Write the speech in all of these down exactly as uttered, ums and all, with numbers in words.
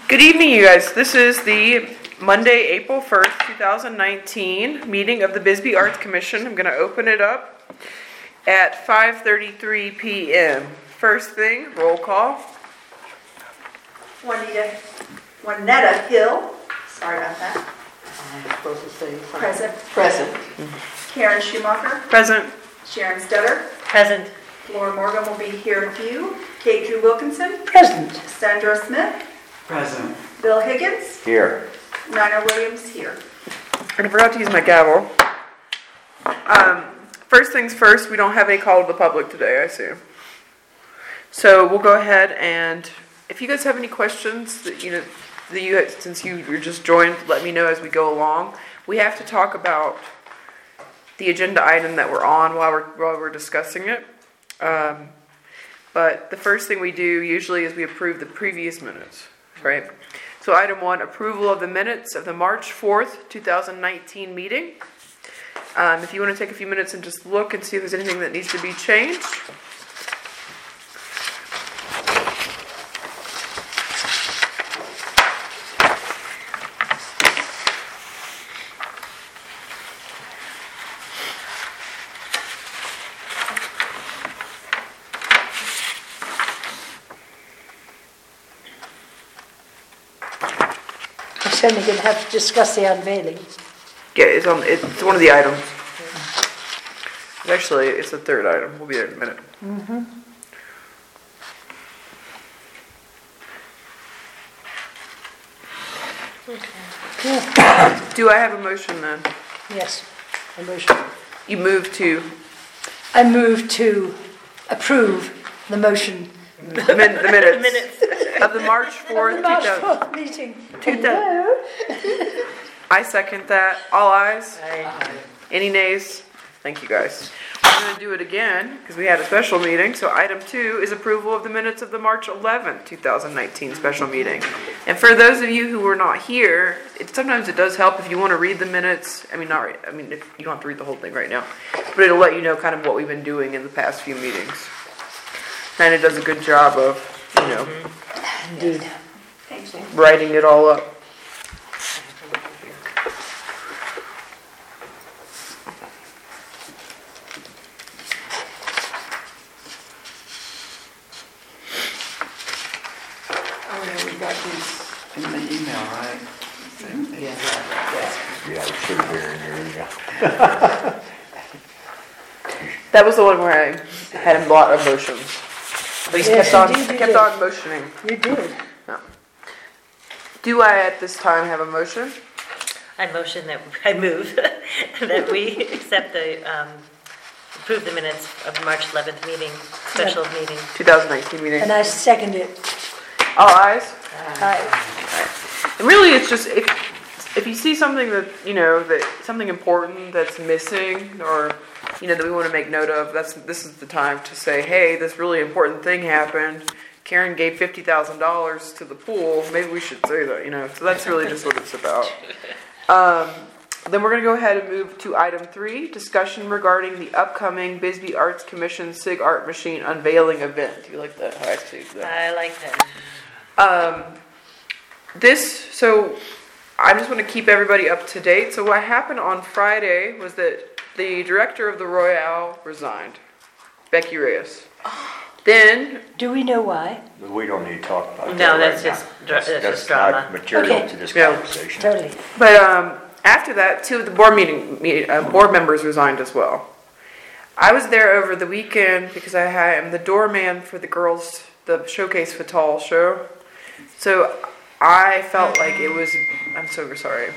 Good evening, you guys. This is the Monday, April first, two thousand nineteen meeting of the Bisbee Arts Commission. I'm going to open it up at five thirty-three p.m. First thing, roll call. Juanita, Juanetta Hill, sorry about that. I'm supposed to say something. Present. Present. Karen Schumacher. Present. Sharon Stutter. Present. Laura Morgan will be here with you. Kate Drew Wilkinson. Present. Sandra Smith. Present. Bill Higgins. Here. Nina Williams here. And I forgot to use my gavel. Um, first things first, we don't have any call to the public today, I assume. So we'll go ahead and if you guys have any questions that you know that you since you you're just joined, let me know as we go along. We have to talk about the agenda item that we're on while we're while we're discussing it. Um, but the first thing we do usually is we approve the previous minutes, right? So item one, approval of the minutes of the March fourth, two thousand nineteen meeting. Um, if you want to take a few minutes and just look and see if there's anything that needs to be changed. We're certainly going to have to discuss the unveiling. Yeah, it's on. It's one of the items. Actually, it's the third item. We'll be there in a minute. Mm-hmm. Do I have a motion then? Yes, a motion. You move to I move to approve the motion the, min- the minutes, Minutes. of the March fourth, of the March two thousand. fourth meeting. two thousand. Hello? I second that. All ayes? Aye. Any nays? Thank you, guys. We're going to do it again because we had a special meeting. So item two is approval of the minutes of the March eleventh, two thousand nineteen special meeting. And for those of you who were not here, it, sometimes it does help if you want to read the minutes. I mean, not right. I mean, if you don't have to read the whole thing right now, but it'll let you know kind of what we've been doing in the past few meetings. And it does a good job of, you know, Indeed. Thank you. writing it all up. Oh, yeah, we got these in the email, right? Yeah. Yeah, it should be in your email. That was the one where I had a lot of motions. But he Yes, kept on, indeed you kept did. on motioning. You did. Do I at this time have a motion? I motion that, I move that we accept the, um, approve the minutes of the March eleventh meeting, special meeting. two thousand nineteen meeting. And I second it. All ayes? Aye. And really, it's just if if you see something that you know that something important that's missing, or you know that we want to make note of, that's this is the time to say, hey, this really important thing happened. Karen gave fifty thousand dollars to the pool. Maybe we should say that, you know. So that's really just what it's about. Um, then we're going to go ahead and move to item three, discussion regarding the upcoming Bisbee Arts Commission SIG Art Machine unveiling event. Do you like that? How I see that. I like that. Um, this, so I just want to keep everybody up to date. So what happened on Friday was that the director of the Royale resigned, Becky Reyes. Then, Do we know why? We don't need to talk about that No, right that's now. just, dra- that's just not drama. material Okay. to this Yeah. conversation. Totally. but um, after that, two of the board meeting, meeting uh, board members resigned as well. I was there over the weekend because I had, am the doorman for the girls, the Showcase Fatale show. So I felt like it was, I'm so sorry,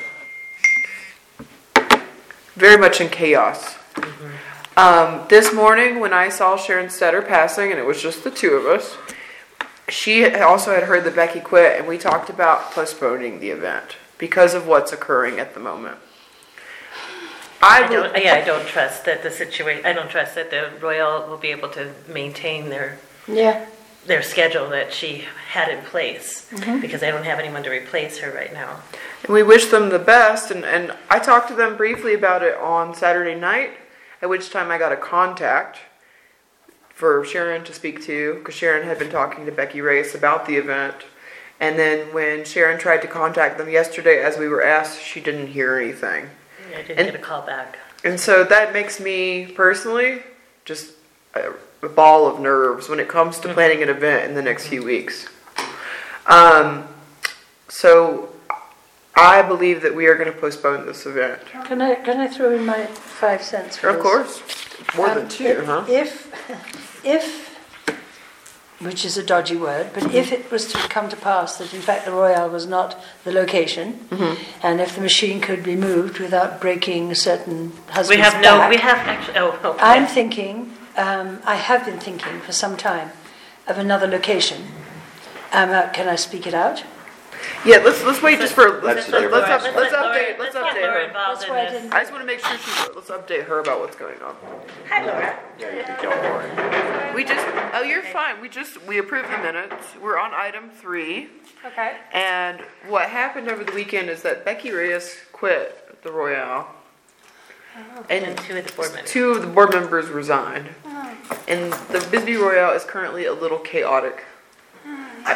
very much in chaos. Um, this morning when I saw Sharon Stetter passing, and it was just the two of us, she also had heard that Becky quit, and we talked about postponing the event because of what's occurring at the moment. I, I don't, yeah, I don't trust that the situation, I don't trust that the Royal will be able to maintain their, Yeah. their schedule that she had in place, Mm-hmm. because they don't have anyone to replace her right now. And we wish them the best, and, and I talked to them briefly about it on Saturday night, at which time I got a contact for Sharon to speak to, because Sharon had been talking to Becky Reyes about the event, And then when Sharon tried to contact them yesterday, as we were asked, she didn't hear anything. I didn't And- get a call back. And so that makes me personally just a, a ball of nerves when it comes to planning an event in the next few weeks. Um, so I believe that we are going to postpone this event. Can I, can I throw in my five cents for Of this? course, more than Um, two, if- huh? If, if, which is a dodgy word, but if it was to come to pass that in fact the Royale was not the location, Mm-hmm. and if the machine could be moved without breaking a certain We husband's have no, back, we have actually, oh, oh. I'm yeah. thinking, um, I have been thinking for some time of another location. Um, uh, can I speak it out? Yeah, let's let's wait just for let's That's let's, the let's, direction. up, let's let Laura- update let's get update Laura her. involved That's in why I this. didn't- I just want to make sure she let's update her about what's going on. Hi, Laura. Yeah, you can tell Lauren. We just oh you're fine. We just we approved the minutes. We're on item three. Okay. And what happened over the weekend is that Becky Reyes quit the Royale. And And two of the board members. two of the board members resigned. And the Bisbee Royale is currently a little chaotic. I,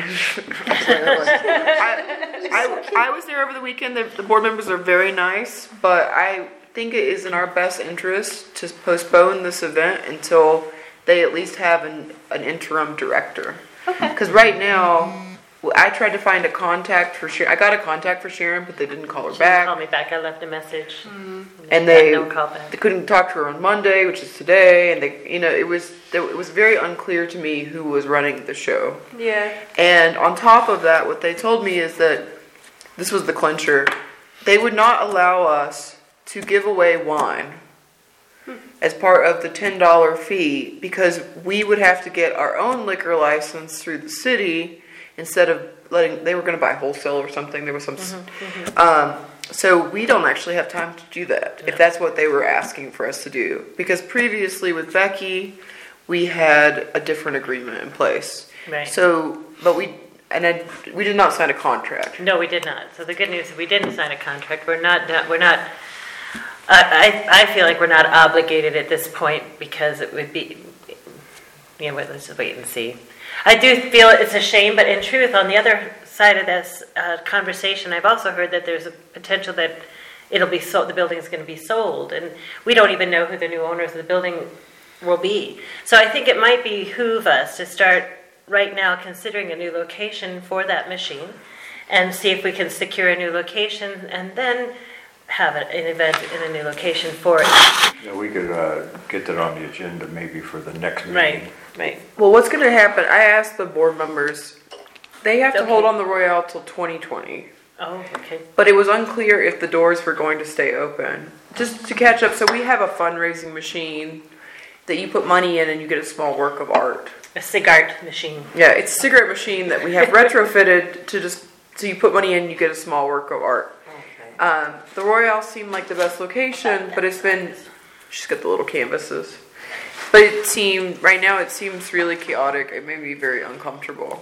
I, I, I was there over the weekend. The, the board members are very nice, but I think it is in our best interest to postpone this event until they at least have an, an interim director. Okay. Because right now, well, I tried to find a contact for Sharon. I got a contact for Sharon, but they didn't call her She back. called me back. I left a message. And they, Got no call back. they couldn't talk to her on Monday, which is today. And they, you know, it was it was very unclear to me who was running the show. Yeah. And on top of that, what they told me is that this was the clincher. They would not allow us to give away wine as part of the ten dollar fee because we would have to get our own liquor license through the city instead of letting, they were going to buy wholesale or something. There was some, um, so we don't actually have time to do that if that's what they were asking for us to do. Because previously with Becky, we had a different agreement in place. Right. So, but we, and I, we did not sign a contract. No, we did not. So the good news is we didn't sign a contract. We're not, we're not, I, I I feel like we're not obligated at this point because it would be, you know, let's just wait and see. I do feel it's a shame, but in truth, on the other side of this uh, conversation, I've also heard that there's a potential that it'll be sold, the building's going to be sold, and we don't even know who the new owners of the building will be. So I think it might behoove us to start right now considering a new location for that machine and see if we can secure a new location and then have an an event in a new location for it. Yeah, we could, uh, get that on the agenda maybe for the next meeting. Right, right. Well, what's going to happen, I asked the board members, they have to Okay. hold on the Royale till twenty twenty. Oh, okay. But it was unclear if the doors were going to stay open. Just to catch up, so we have a fundraising machine that you put money in and you get a small work of art. A cigar machine. Yeah, it's a cigarette machine that we have retrofitted to just, so you put money in, you get a small work of art. Um, the Royale seemed like the best location, but it's been, she's got the little canvases. But it seemed, right now it seems really chaotic. It made me very uncomfortable.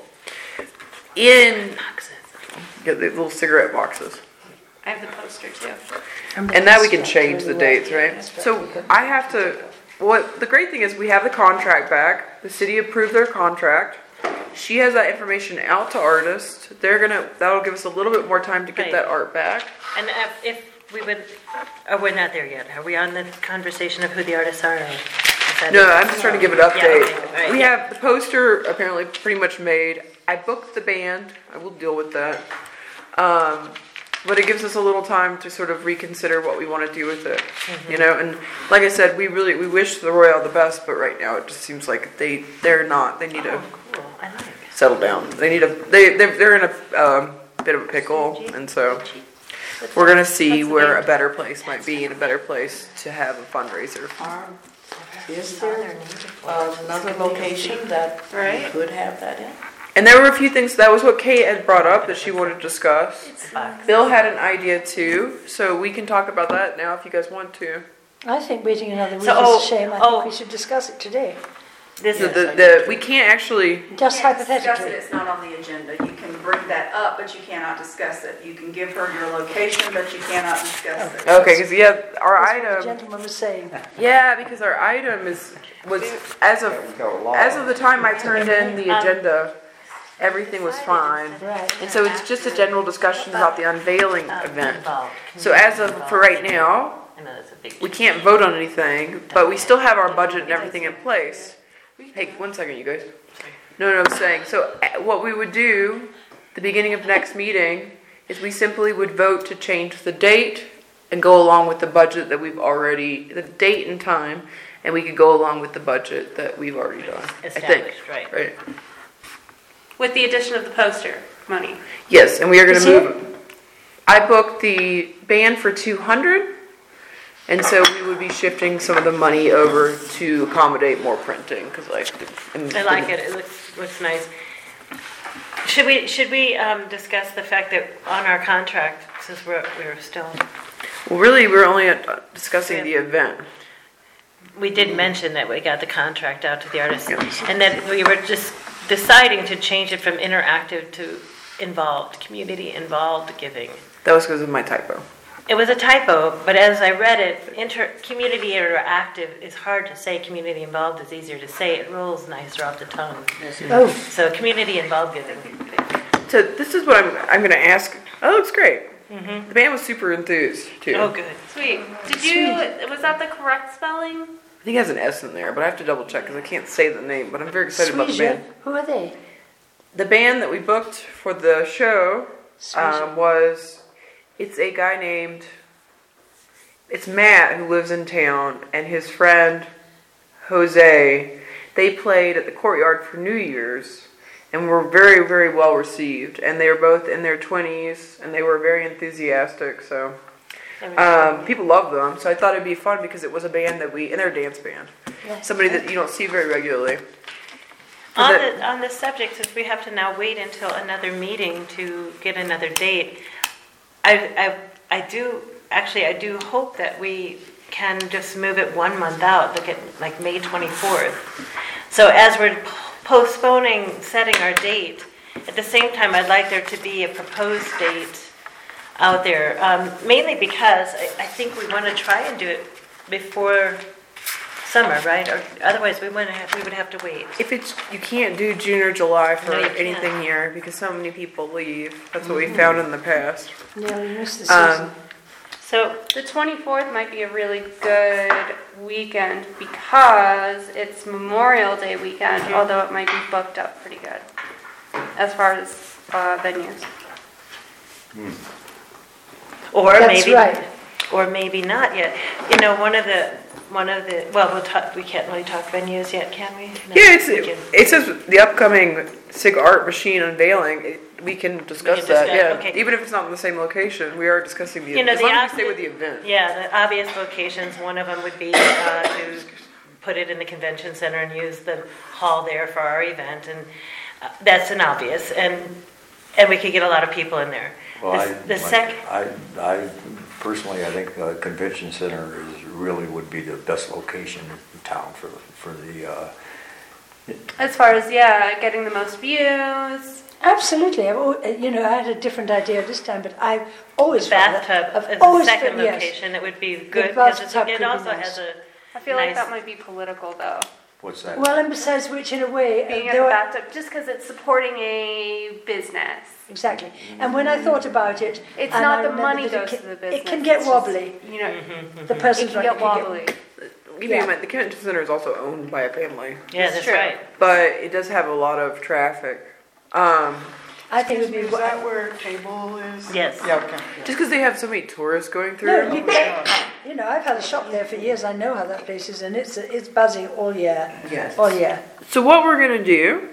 In, yeah, the little cigarette boxes. I have the poster too. And now we can change the dates, right? So I have to, what, the great thing is we have the contract back. The city approved their contract. She has that information out to artists. They're gonna, that'll give us a little bit more time to get Right. that art back. And if, if we would, oh, we're not there yet. Are we on the conversation of who the artists are? Or is that No, it? I'm just trying to give an Yeah, update. okay, all right, We yeah. have the poster apparently pretty much made. I booked the band. I will deal with that. Um, but it gives us a little time to sort of reconsider what we want to do with it. Mm-hmm. You know, and like I said, we really we wish the Royale the best, but right now it just seems like they they're not. They need to Oh, cool. I like it. settle down. They need a they they're, they're in a um, bit of a pickle, and so we're gonna see What's the where name? a better place might be and a better place to have a fundraiser. Um, Is there uh, another location that we Right. could have that in? And there were a few things, that was what Kate had brought up that she wanted to discuss. Box. Bill had an idea too, so we can talk about that now if you guys want to. I think waiting another week So, oh, is a shame. I oh. think we should discuss it today, This The, is, the, the, we can't actually, just Can't discuss it, hypothetically. it's not on the agenda. You can bring that up, but you cannot discuss it. You can give her your location, but you cannot discuss it. okay, because yeah, our That's what the item, gentleman was saying. yeah, because our item is, was, as of, as of the time I turned in the Um, agenda, everything was fine. Right. And so it's just a general discussion about the unveiling Um, event. involved, So as of, for right now, I know that's a big. we can't vote on anything, but we still have our budget and everything in place. Hey, one second, you guys. No, no, I'm saying, so uh, what we would do, the beginning of next meeting, is we simply would vote to change the date and go along with the budget that we've already, the date and time, and we could go along with the budget that we've already done, I think. Established, right. Right. With the addition of the poster money. Yes, and we are gonna Is it? move, I booked the band for two hundred, and so we would be shifting some of the money over to accommodate more printing, cause like. I like it, it looks, looks nice. Should we, should we um, discuss the fact that on our contract, since we're, we're still, Well, really, we're only uh, discussing the event. we did mention that we got the contract out to the artists, Yes. and that we were just deciding to change it from interactive to involved, community-involved giving. That was because of my typo. It was a typo, but as I read it, inter, community interactive is hard to say, community involved is easier to say, it rolls nicer off the tongue. Oh, So community involved giving. So this is what I'm, I'm gonna ask, oh, it looks great. The band was super enthused, too. Oh, good. Sweet. Did you, was that the correct spelling? I think it has an S in there, but I have to double check because I can't say the name, but I'm very excited about the Sweetia. band. Who are they? The band that we booked for the show Sweetia. um, was, it's a guy named, it's Matt who lives in town, and his friend Jose. They played at the Courtyard for New Year's and were very, very well received. And they were both in their twenties, and they were very enthusiastic, so um, people loved them. So I thought it'd be fun because it was a band that we, and they're a dance band, Yes. somebody that you don't see very regularly. On that- the, on this subject, since we have to now wait until another meeting to get another date, I, I, I do, actually, I do hope that we can just move it one month out, look at like May twenty-fourth. So as we're postponing setting our date, at the same time, I'd like there to be a proposed date out there, um, mainly because I, I think we want to try and do it before summer, right? Or otherwise, we wouldn't have, we would have to wait. If it's, you can't do June or July for No, you can't. anything here because so many people leave. That's what we found in the past. Neil, you missed the season. Um, So The twenty-fourth might be a really good weekend because it's Memorial Day weekend, although it might be booked up pretty good as far as uh, venues. Or That's maybe, right. or maybe not yet. You know, one of the, one of the, well, we'll talk, we can't really talk venues yet, can we? No, yeah, it's, we can- it says the upcoming SIG Art Machine unveiling. It, we can discuss can that. discuss- Yeah, okay. even if it's not in the same location, we are discussing the You know, event. As the long as we obvi- stay with the event. Yeah, the obvious locations, one of them would be uh, to put it in the convention center and use the hall there for our event, and uh, that's an obvious, and, and we could get a lot of people in there. Well, The- I, The sec, I, I personally, I think the convention center is, really would be the best location in town for, for the, uh, As far as, yeah, getting the most views. Absolutely. I've, al- you know, I had a different idea this time, but I've always felt that- bathtub I've as the always second felt- yes. location, it would be good, because it's- bathtub it could be also nice. has a, I feel like Nice. that might be political though. what's that? Well, and besides which, in a way, uh, Being at there the were- bathtub, just because it's supporting a business. exactly. And when I thought about it, It's and not I the remembered money that goes it to can, the business. It can get it's just, wobbly. You know, The it person's can right. get wobbly. You Yeah. know, the convention center is also owned by a family, yeah, It's that's true. right. but it does have a lot of traffic. Um, I think it would be. Is that where table is? Yes. Yeah, okay. just because they have so many tourists going through. No, you, you know, I've had a shop there for years. I know how that place is, and it's it's buzzing all year. Yes. All year. So what we're gonna do,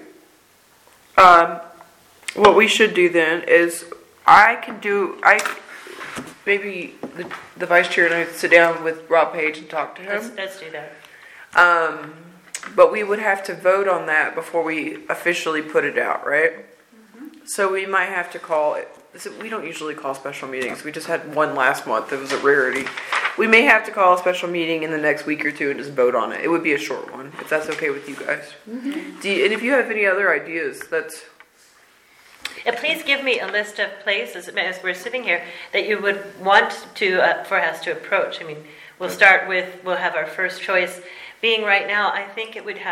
um, what we should do then is, I can do, I, maybe the, the vice chair and I sit down with Rob Page and talk to Let's, him. let's do that. Um, but we would have to vote on that before we officially put it out, right? So we might have to call it, so we don't usually call special meetings. We just had one last month. It was a rarity. We may have to call a special meeting in the next week or two and just vote on it. It would be a short one, if that's okay with you guys. Do you, and if you have any other ideas, that's, And please give me a list of places, as we're sitting here, that you would want to, uh, for us to approach. I mean, we'll start with, we'll have our first choice. Being right now, I think it would have,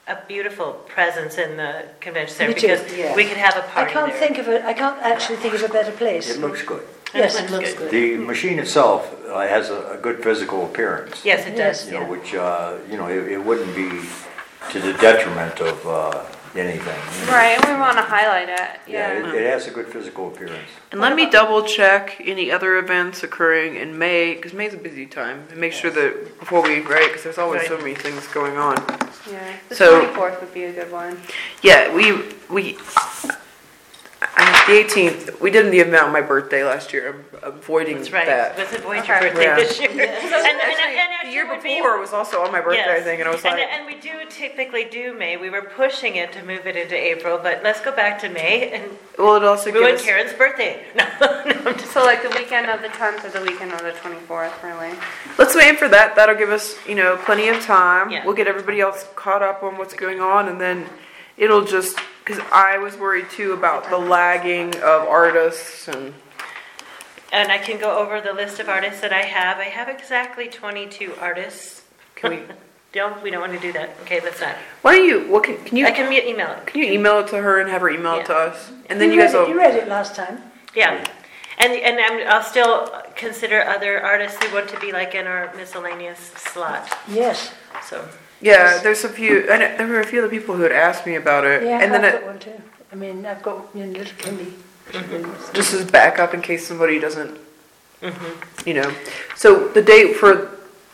a beautiful presence in the convention center Me too, because yeah. we could have a I party can't there. think of a, I can't actually think of a better place. It looks good. Yes, It looks good. The machine itself uh, has a, a good physical appearance. Yes, it Yes. does. You know, Yeah. which, uh, you know, it, it wouldn't be to the detriment of, uh, anything. you know. Right, and we want to highlight it. Yeah, Yeah. it, it has a good physical appearance. And let me double check any other events occurring in May, because May's a busy time, and make sure that before we, right, because there's always so many things going on. Yeah. The So- twenty-fourth would be a good one. Yeah, we, we, I, the eighteenth, we did the event on my birthday last year. I'm avoiding That's right. that. Let's avoid your Okay. birthday Yeah. this year. And, and, and, Actually, and the year it would be- before was also on my birthday, I Yes. think, and I was and, like, and we do typically do May. We were pushing it to move it into April, but let's go back to May and well, it also ruin gives us, Karen's birthday. No, no, I'm just So like the weekend of the tenth or the weekend of the twenty-fourth, really. let's wait for that. That'll give us, you know, plenty of time. Yeah. We'll get everybody else caught up on what's going on, and then it'll just, because I was worried too about the lagging of artists and. And I can go over the list of artists that I have. I have exactly twenty-two artists. Can we? Don't, we don't want to do that. Okay, let's not. Why don't you? What can, can you? I can me- email it. Can you email it to her and have her email it to Yeah. us, and then you you guys read it, will. you read it last time. Yeah. And, and I'm, I'll still consider other artists who want to be like in our miscellaneous slot. Yes. So, Yeah, there's a few. I know, there were a few of the people who had asked me about it, Yeah, and then I've it, got one too. I mean, I've got you know, little Kimmy. just as backup in case somebody doesn't, you know. So the date for.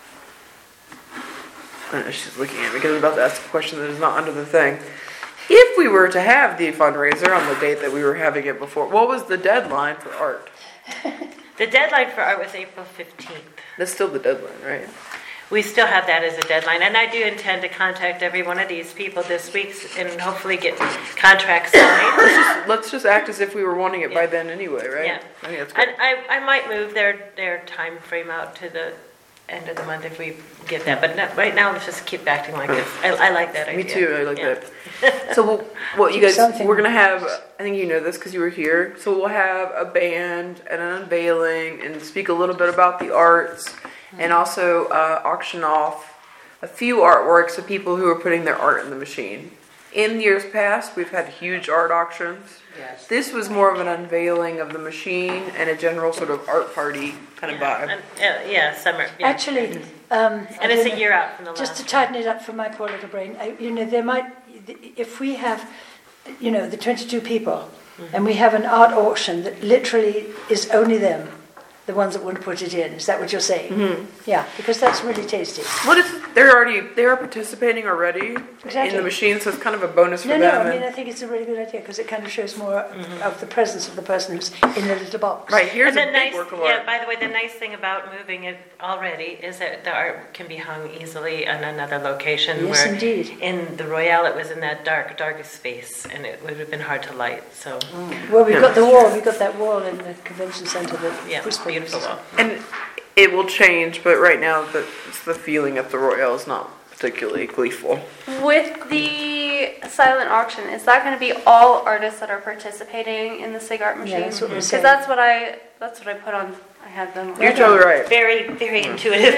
I know, she's looking at me because I'm about to ask a question that is not under the thing. If we were to have the fundraiser on the date that we were having it before, what was the deadline for art? the deadline for art was April fifteenth. That's still the deadline, right? We still have that as a deadline, and I do intend to contact every one of these people this week and hopefully get contracts signed. Let's just, let's just act as if we were wanting it by Yeah. then anyway, right? Yeah. I think that's And good. I, I might move their, their time frame out to the end of the month if we get that, but not, right now, let's just keep acting like this. I, I like that idea. Me too. I like Yeah. that. So, we'll, what you Do guys? something. We're gonna have. I think you know this because you were here. So we'll have a band and an unveiling and speak a little bit about the arts, and also uh, auction off a few artworks of people who are putting their art in the machine. In years past, we've had huge art auctions. Yes. This was more of an unveiling of the machine and a general sort of art party kind of Yeah, vibe. and, uh, yeah, summer. Yeah. Actually, um, I and it's don't a know, year out from the just to last. tighten it up for my poor little brain, I, you know, there might, if we have, you know, the twenty-two people, and we have an art auction that literally is only them, the ones that want to put it in. Is that what you're saying? Mm-hmm. Yeah, because that's really tasty. What if they're already they are participating already in Exactly. the machine, so it's kind of a bonus for No, no, them. I mean, and- I think it's a really good idea because it kind of shows more of the presence of the person who's in the little box. right here's And a the big nice, work of yeah. art. By the way, the nice thing about moving it already is that the art can be hung easily in another location. Yes, where indeed. in the Royale, it was in that dark, darkest space, and it would have been hard to light. So, Well, we've got the wall, we've got that wall in the convention centre that yeah, Whisper beautiful uses. wall. And it will change, but right now the it's the feeling at the Royale is not particularly gleeful. With the silent auction, is that going to be all artists that are participating in the SIG art machine? Yeah, that's what we're Because saying. that's what I that's what I put on. I had them. You're totally right. Very, very intuitive.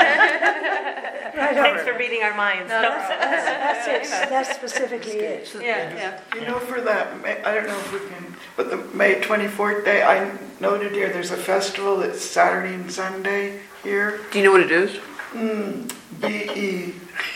Right, Thanks for reading our minds. No, no problem. That's it, that's specifically it. Yeah, yeah. You know, for that, May- I don't know if we can, but the May twenty-fourth day, I noted here, there's a festival that's Saturday and Sunday here. Do you know what it is? Mm, B E.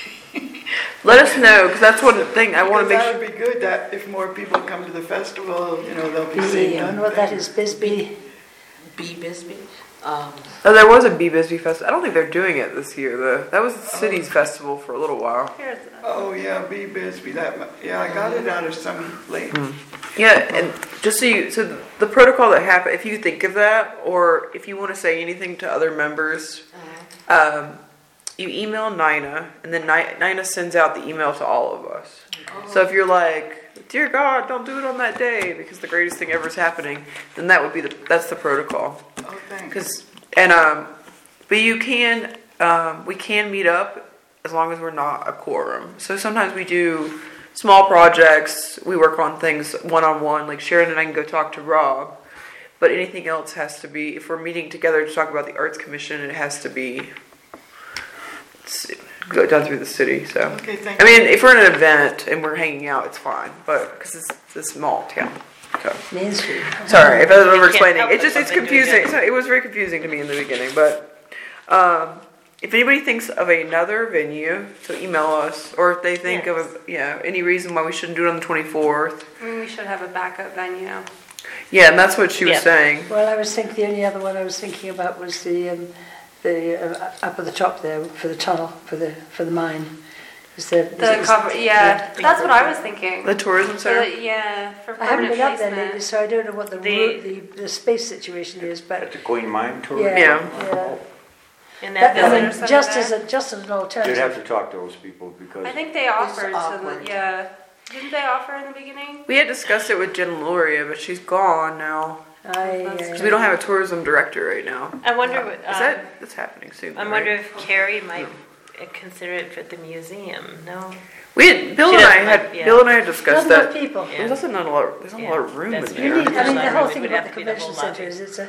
Let us know, because that's one thing I want to make That sure. would be good, that if more people come to the festival, you know, they'll be B, seeing. I wonder what that is, Bisbee. B Bisbee. Um, Oh, there was a Bee Bisbee festival. I don't think they're doing it this year though. That was the city's festival for a little while. Here's Oh, yeah, B Bisbee, that, mu- yeah, I got it out of some late. Yeah, and just so you, so the protocol that happened, if you think of that, or if you want to say anything to other members, um, you email Nina, and then Ni- Nina sends out the email to all of us. So if you're like, dear God, don't do it on that day because the greatest thing ever is happening, then that would be the that's the protocol. Oh, thanks. Because and um, but you can um, we can meet up as long as we're not a quorum. So sometimes we do small projects. We work on things one on one. Like Sharon and I can go talk to Rob. But anything else has to be, if we're meeting together to talk about the Arts Commission, it has to be go down through the city, so. Okay, thank I you. mean, if we're in an event and we're hanging out, it's fine, but, because it's, it's a small town, so. Main Street. Sorry if I was You over can't explaining. help It just, it it's when they do confusing. it. So it was very confusing to me in the beginning, but, um, if anybody thinks of another venue, so email us, or if they think of, a, you know, any reason why we shouldn't do it on the twenty-fourth. I mean, we should have a backup venue. Yeah, and that's what she was Yeah. saying. Well, I was thinking, the only other one I was thinking about was the, um, the, uh, up at the top there, for the tunnel, for the, for the mine. Is there, is The is- cover, yeah, that's what I was thinking. The tourism For center? the- Yeah, for I haven't permanent been up there placement. lately, so I don't know what the, The- ro- the, the space situation is, At but, the Queen Mine tour? yeah, Yeah. yeah. In That, that I building. mean, Center just there? as a, just as an You'd have alternative. to talk to those people because. I think they offered to the, awkward. yeah. Didn't they offer in the beginning? We had discussed it with Jen Loria, but she's gone now. I, Because uh, we don't have a tourism director right now. I wonder, what, Is um, that, that's happening soon, I right? wonder if Carrie might uh, consider it for the museum, no? We had, Bill She and I doesn't had, like- yeah. Bill and I had not discussed enough that. people. Yeah. There's also not a lot, there's not a lot of room in That's You there. need, I mean, the There's whole not thing room. It about would the have to be the convention whole centre lobby. is it's a,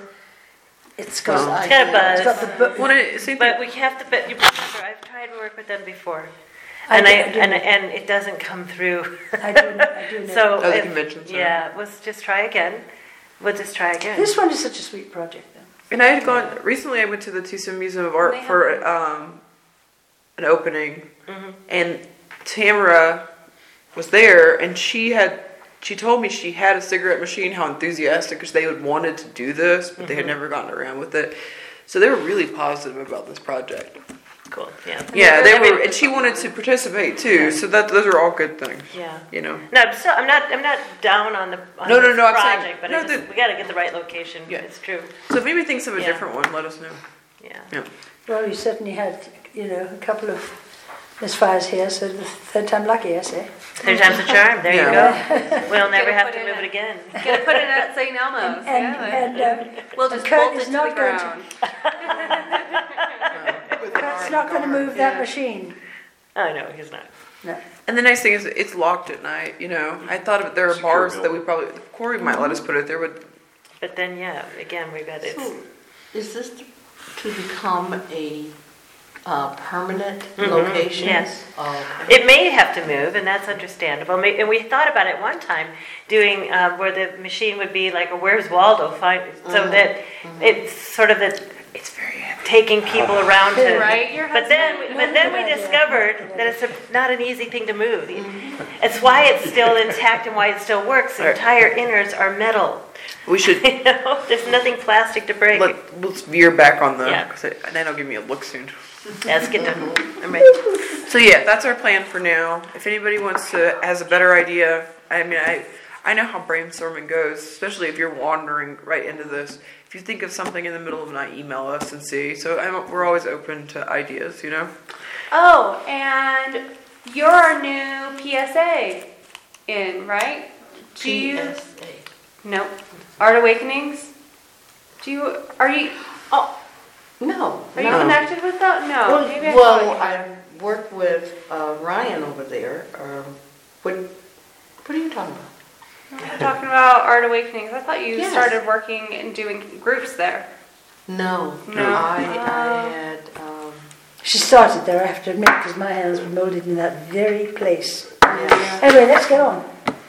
it's got, Well, It's got a buzz. it's got the, bu- Well, it- same But thing. we have to, but you, I've tried to work with them before. I And do- I, I do and, know. and it doesn't come through. I do, I do know. So. Oh, the if- convention center. Yeah, let's just try again. We'll just try again. This one is such a sweet project, though. And I had gone, recently I went to the Tucson Museum of Art They have for, one. um, an opening. Mhm. And Tamara was there and she had, she told me she had a cigarette machine, how enthusiastic, because they had wanted to do this, but they had never gotten around with it. So they were really positive about this project. Cool, yeah. Yeah, they I mean, were, and she wanted to participate too, so that, those are all good things, Yeah. you know? No, I'm still, I'm not, I'm not down on the, on No, no, this no, I'm saying- project, but no, I just, the- we gotta get the right location. Yeah. It's true, So if anybody thinks of a Yeah. different one, let us know. yeah. Well, you certainly had, you know, a couple of misfires here, so the third time lucky, I say. Third time's a charm, there you Yeah. go. We'll never Gotta have put to it move in. it again. Gonna put it at Saint Elmo's, And, yeah. and, um, We'll just Kurt bolt is it to not the going to- ground. With Kurt's armed not going to guard. move that Yeah. machine. Oh, no, he's not. No. And the nice thing is, it's locked at night, you know? I thought of, there are Secure bars that building. we probably, Corey might let us put it there, but But then, yeah, again, we've got, it's, So, is this to become a uh, permanent Mhm, location? yes. Oh, okay. it may have to move, and that's understandable. May- And we thought about it one time, doing, uh, where the machine would be like a Where's Waldo, find, so Mhm, that it's sort of the, it's very heavy. taking people around to. Right, your But then, husband? but then we discovered that it's a, not an easy thing to move. It's why it's still intact and why it still works. The Right. entire innards are metal. We should, You know, there's nothing plastic to break. let, let's veer back on the, Yeah. because then it'll give me a look soon. Let's get done. I'm ready. So yeah, that's our plan for now. If anybody wants to, has a better idea, I mean, I, I know how brainstorming goes, especially if you're wandering right into this. If you think of something in the middle of the night, email us and see. So I'm, we're always open to ideas, you know? Oh, and you're our new P S A in, right? Do you? P S A. Nope. Art Awakenings? Do you, are you, oh, No, are you no. connected with that? No. Well, maybe I well, thought you I work with uh, Ryan over there. Um, what, what are you talking about? were. We're talking about Art Awakenings. I thought you Yes. started working and doing groups there. No, No. I, Oh. I had, um, She started there, I have to admit, because my hands were molded in that very place. yeah. Anyway, let's get on.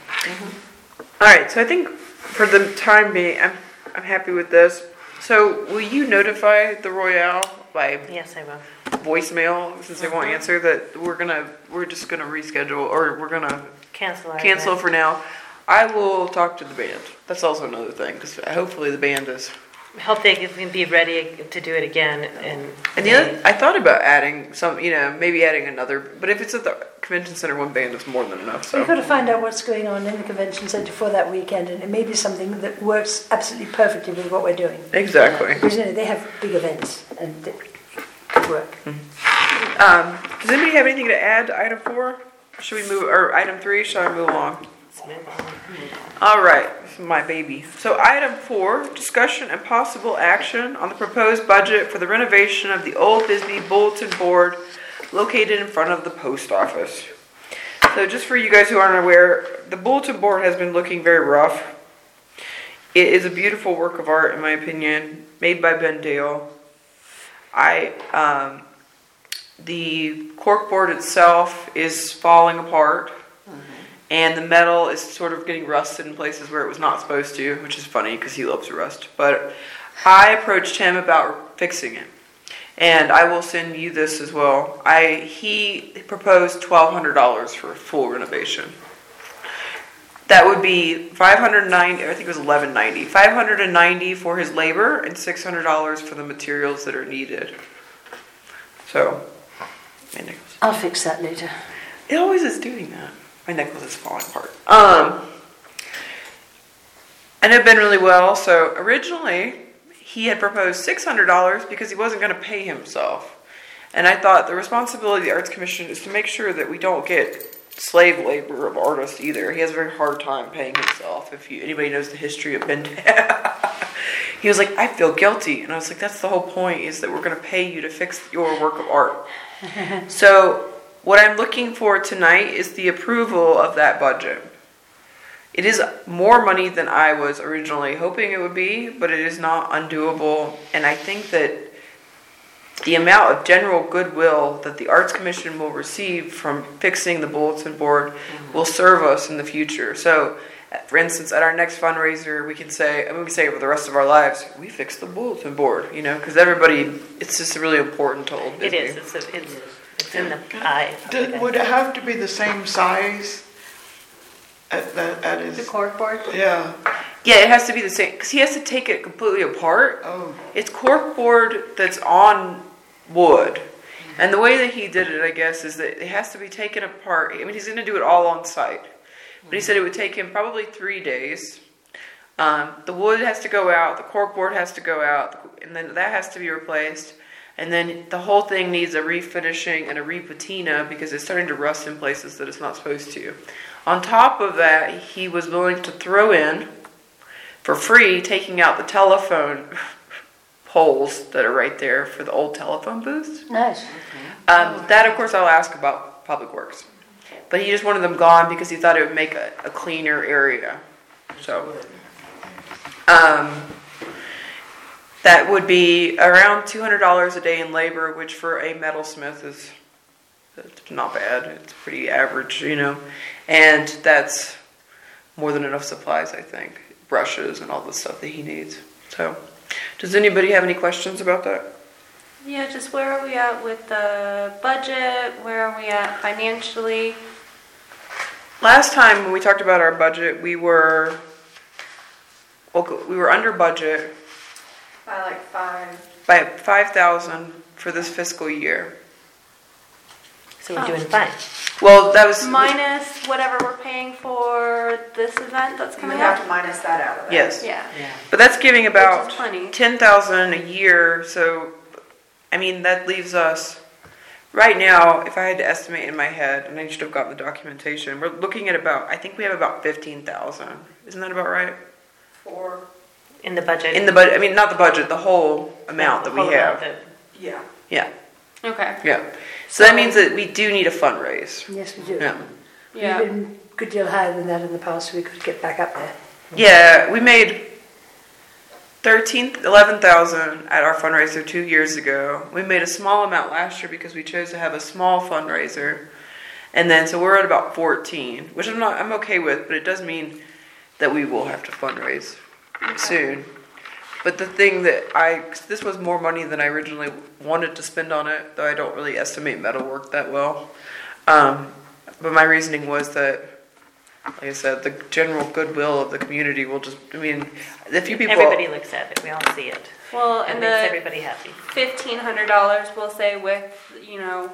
All right, so I think for the time being, I'm, I'm happy with this. So will you notify the Royale by Yes, I will. voicemail, since they won't answer, that we're gonna, we're just gonna reschedule, or we're gonna Cancel our cancel event. for now? I will talk to the band. That's also another thing, because hopefully the band is. Hope they can be ready to do it again and. And the other, I thought about adding some, you know, maybe adding another, but if it's at the convention center, one band is more than enough, We've got so. to find out what's going on in the convention centre for that weekend, and it may be something that works absolutely perfectly with what we're doing. Exactly. Because, you know, they have big events, and it could work. Um, does anybody have anything to add to item four? Should we move, or item three, shall I move along? Let's move on. All right, this is my baby. So item four, discussion and possible action on the proposed budget for the renovation of the old Bisbee bulletin board located in front of the post office. So just for you guys who aren't aware, the bulletin board has been looking very rough. It is a beautiful work of art, in my opinion, made by Ben Dale. I, um, the corkboard itself is falling apart, and the metal is sort of getting rusted in places where it was not supposed to, which is funny because he loves rust. But I approached him about fixing it, and I will send you this as well. I he proposed twelve hundred dollars for a full renovation. That would be five hundred ninety. I think it was eleven ninety. Five hundred ninety for his labor and six hundred dollars for the materials that are needed. So, my necklace. I'll fix that later. It always is doing that. My necklace is falling apart. Um, and it had been really well. So originally, he had proposed six hundred dollars because he wasn't going to pay himself. And I thought the responsibility of the Arts Commission is to make sure that we don't get slave labor of artists either. He has a very hard time paying himself. If you, anybody knows the history of Ben he was like, I feel guilty. And I was like, that's the whole point, is that we're going to pay you to fix your work of art. So what I'm looking for tonight is the approval of that budget. It is more money than I was originally hoping it would be, but it is not undoable. And I think that the amount of general goodwill that the Arts Commission will receive from fixing the bulletin board mm-hmm. will serve us in the future. So, for instance, at our next fundraiser, we can say, I mean, we can say for the rest of our lives, we fixed the bulletin board, you know, because everybody, it's just really important to Old Bisbee. It is. It's, a, it's, it's in the eye. Did, would it have to be the same size at, the, at his... The corkboard? Yeah. Yeah, it has to be the same, because he has to take it completely apart. Oh. It's corkboard that's on wood. And the way that he did it, I guess, is that it has to be taken apart. I mean, he's going to do it all on site. But he said it would take him probably three days. Um, the wood has to go out, the corkboard has to go out, and then that has to be replaced. And then the whole thing needs a refinishing and a repatina because it's starting to rust in places that it's not supposed to. On top of that, he was willing to throw in, for free, taking out the telephone poles that are right there for the old telephone booths. Nice. Um, that, of course, I'll ask about Public Works. But he just wanted them gone because he thought it would make a, a cleaner area. So, um, that would be around two hundred dollars a day in labor, which for a metalsmith is it's not bad. It's pretty average, you know. And that's more than enough supplies, I think. Brushes and all the stuff that he needs. So, does anybody have any questions about that? Yeah, just where are we at with the budget? Where are we at financially? Last time when we talked about our budget, we were well, we were under budget By like five. by five thousand for this fiscal year. So we're doing fine. Well, that was Minus whatever we're paying for this event that's We coming have up? to minus that out of that. yes, Yeah. but that's giving about Which is plenty. ten thousand a year. So, I mean, that leaves us right now. If I had to estimate in my head, and I should have gotten the documentation, we're looking at about. I think we have about fifteen thousand. Isn't that about right? For, In the budget. In the budget, I mean, not the budget, the whole amount The that we whole have. amount that- yeah. Yeah, Okay. yeah. So that means that we do need a fundraise. Yes, we do. Yeah. Yeah. We've been a good deal higher than that in the past, so we could get back up there. Yeah, we made thirteen, eleven thousand at our fundraiser two years ago. We made a small amount last year because we chose to have a small fundraiser. And then, so we're at about fourteen, which I'm not, I'm okay with, but it does mean that we will have to fundraise soon. But the thing that I, 'cause this was more money than I originally wanted to spend on it, though I don't really estimate metalwork that well. Um, but my reasoning was that, like I said, the general goodwill of the community will just, I mean, the few people. Everybody looks at it. We all see it. Well, It and makes the everybody happy. fifteen hundred dollars, we'll say with, you know,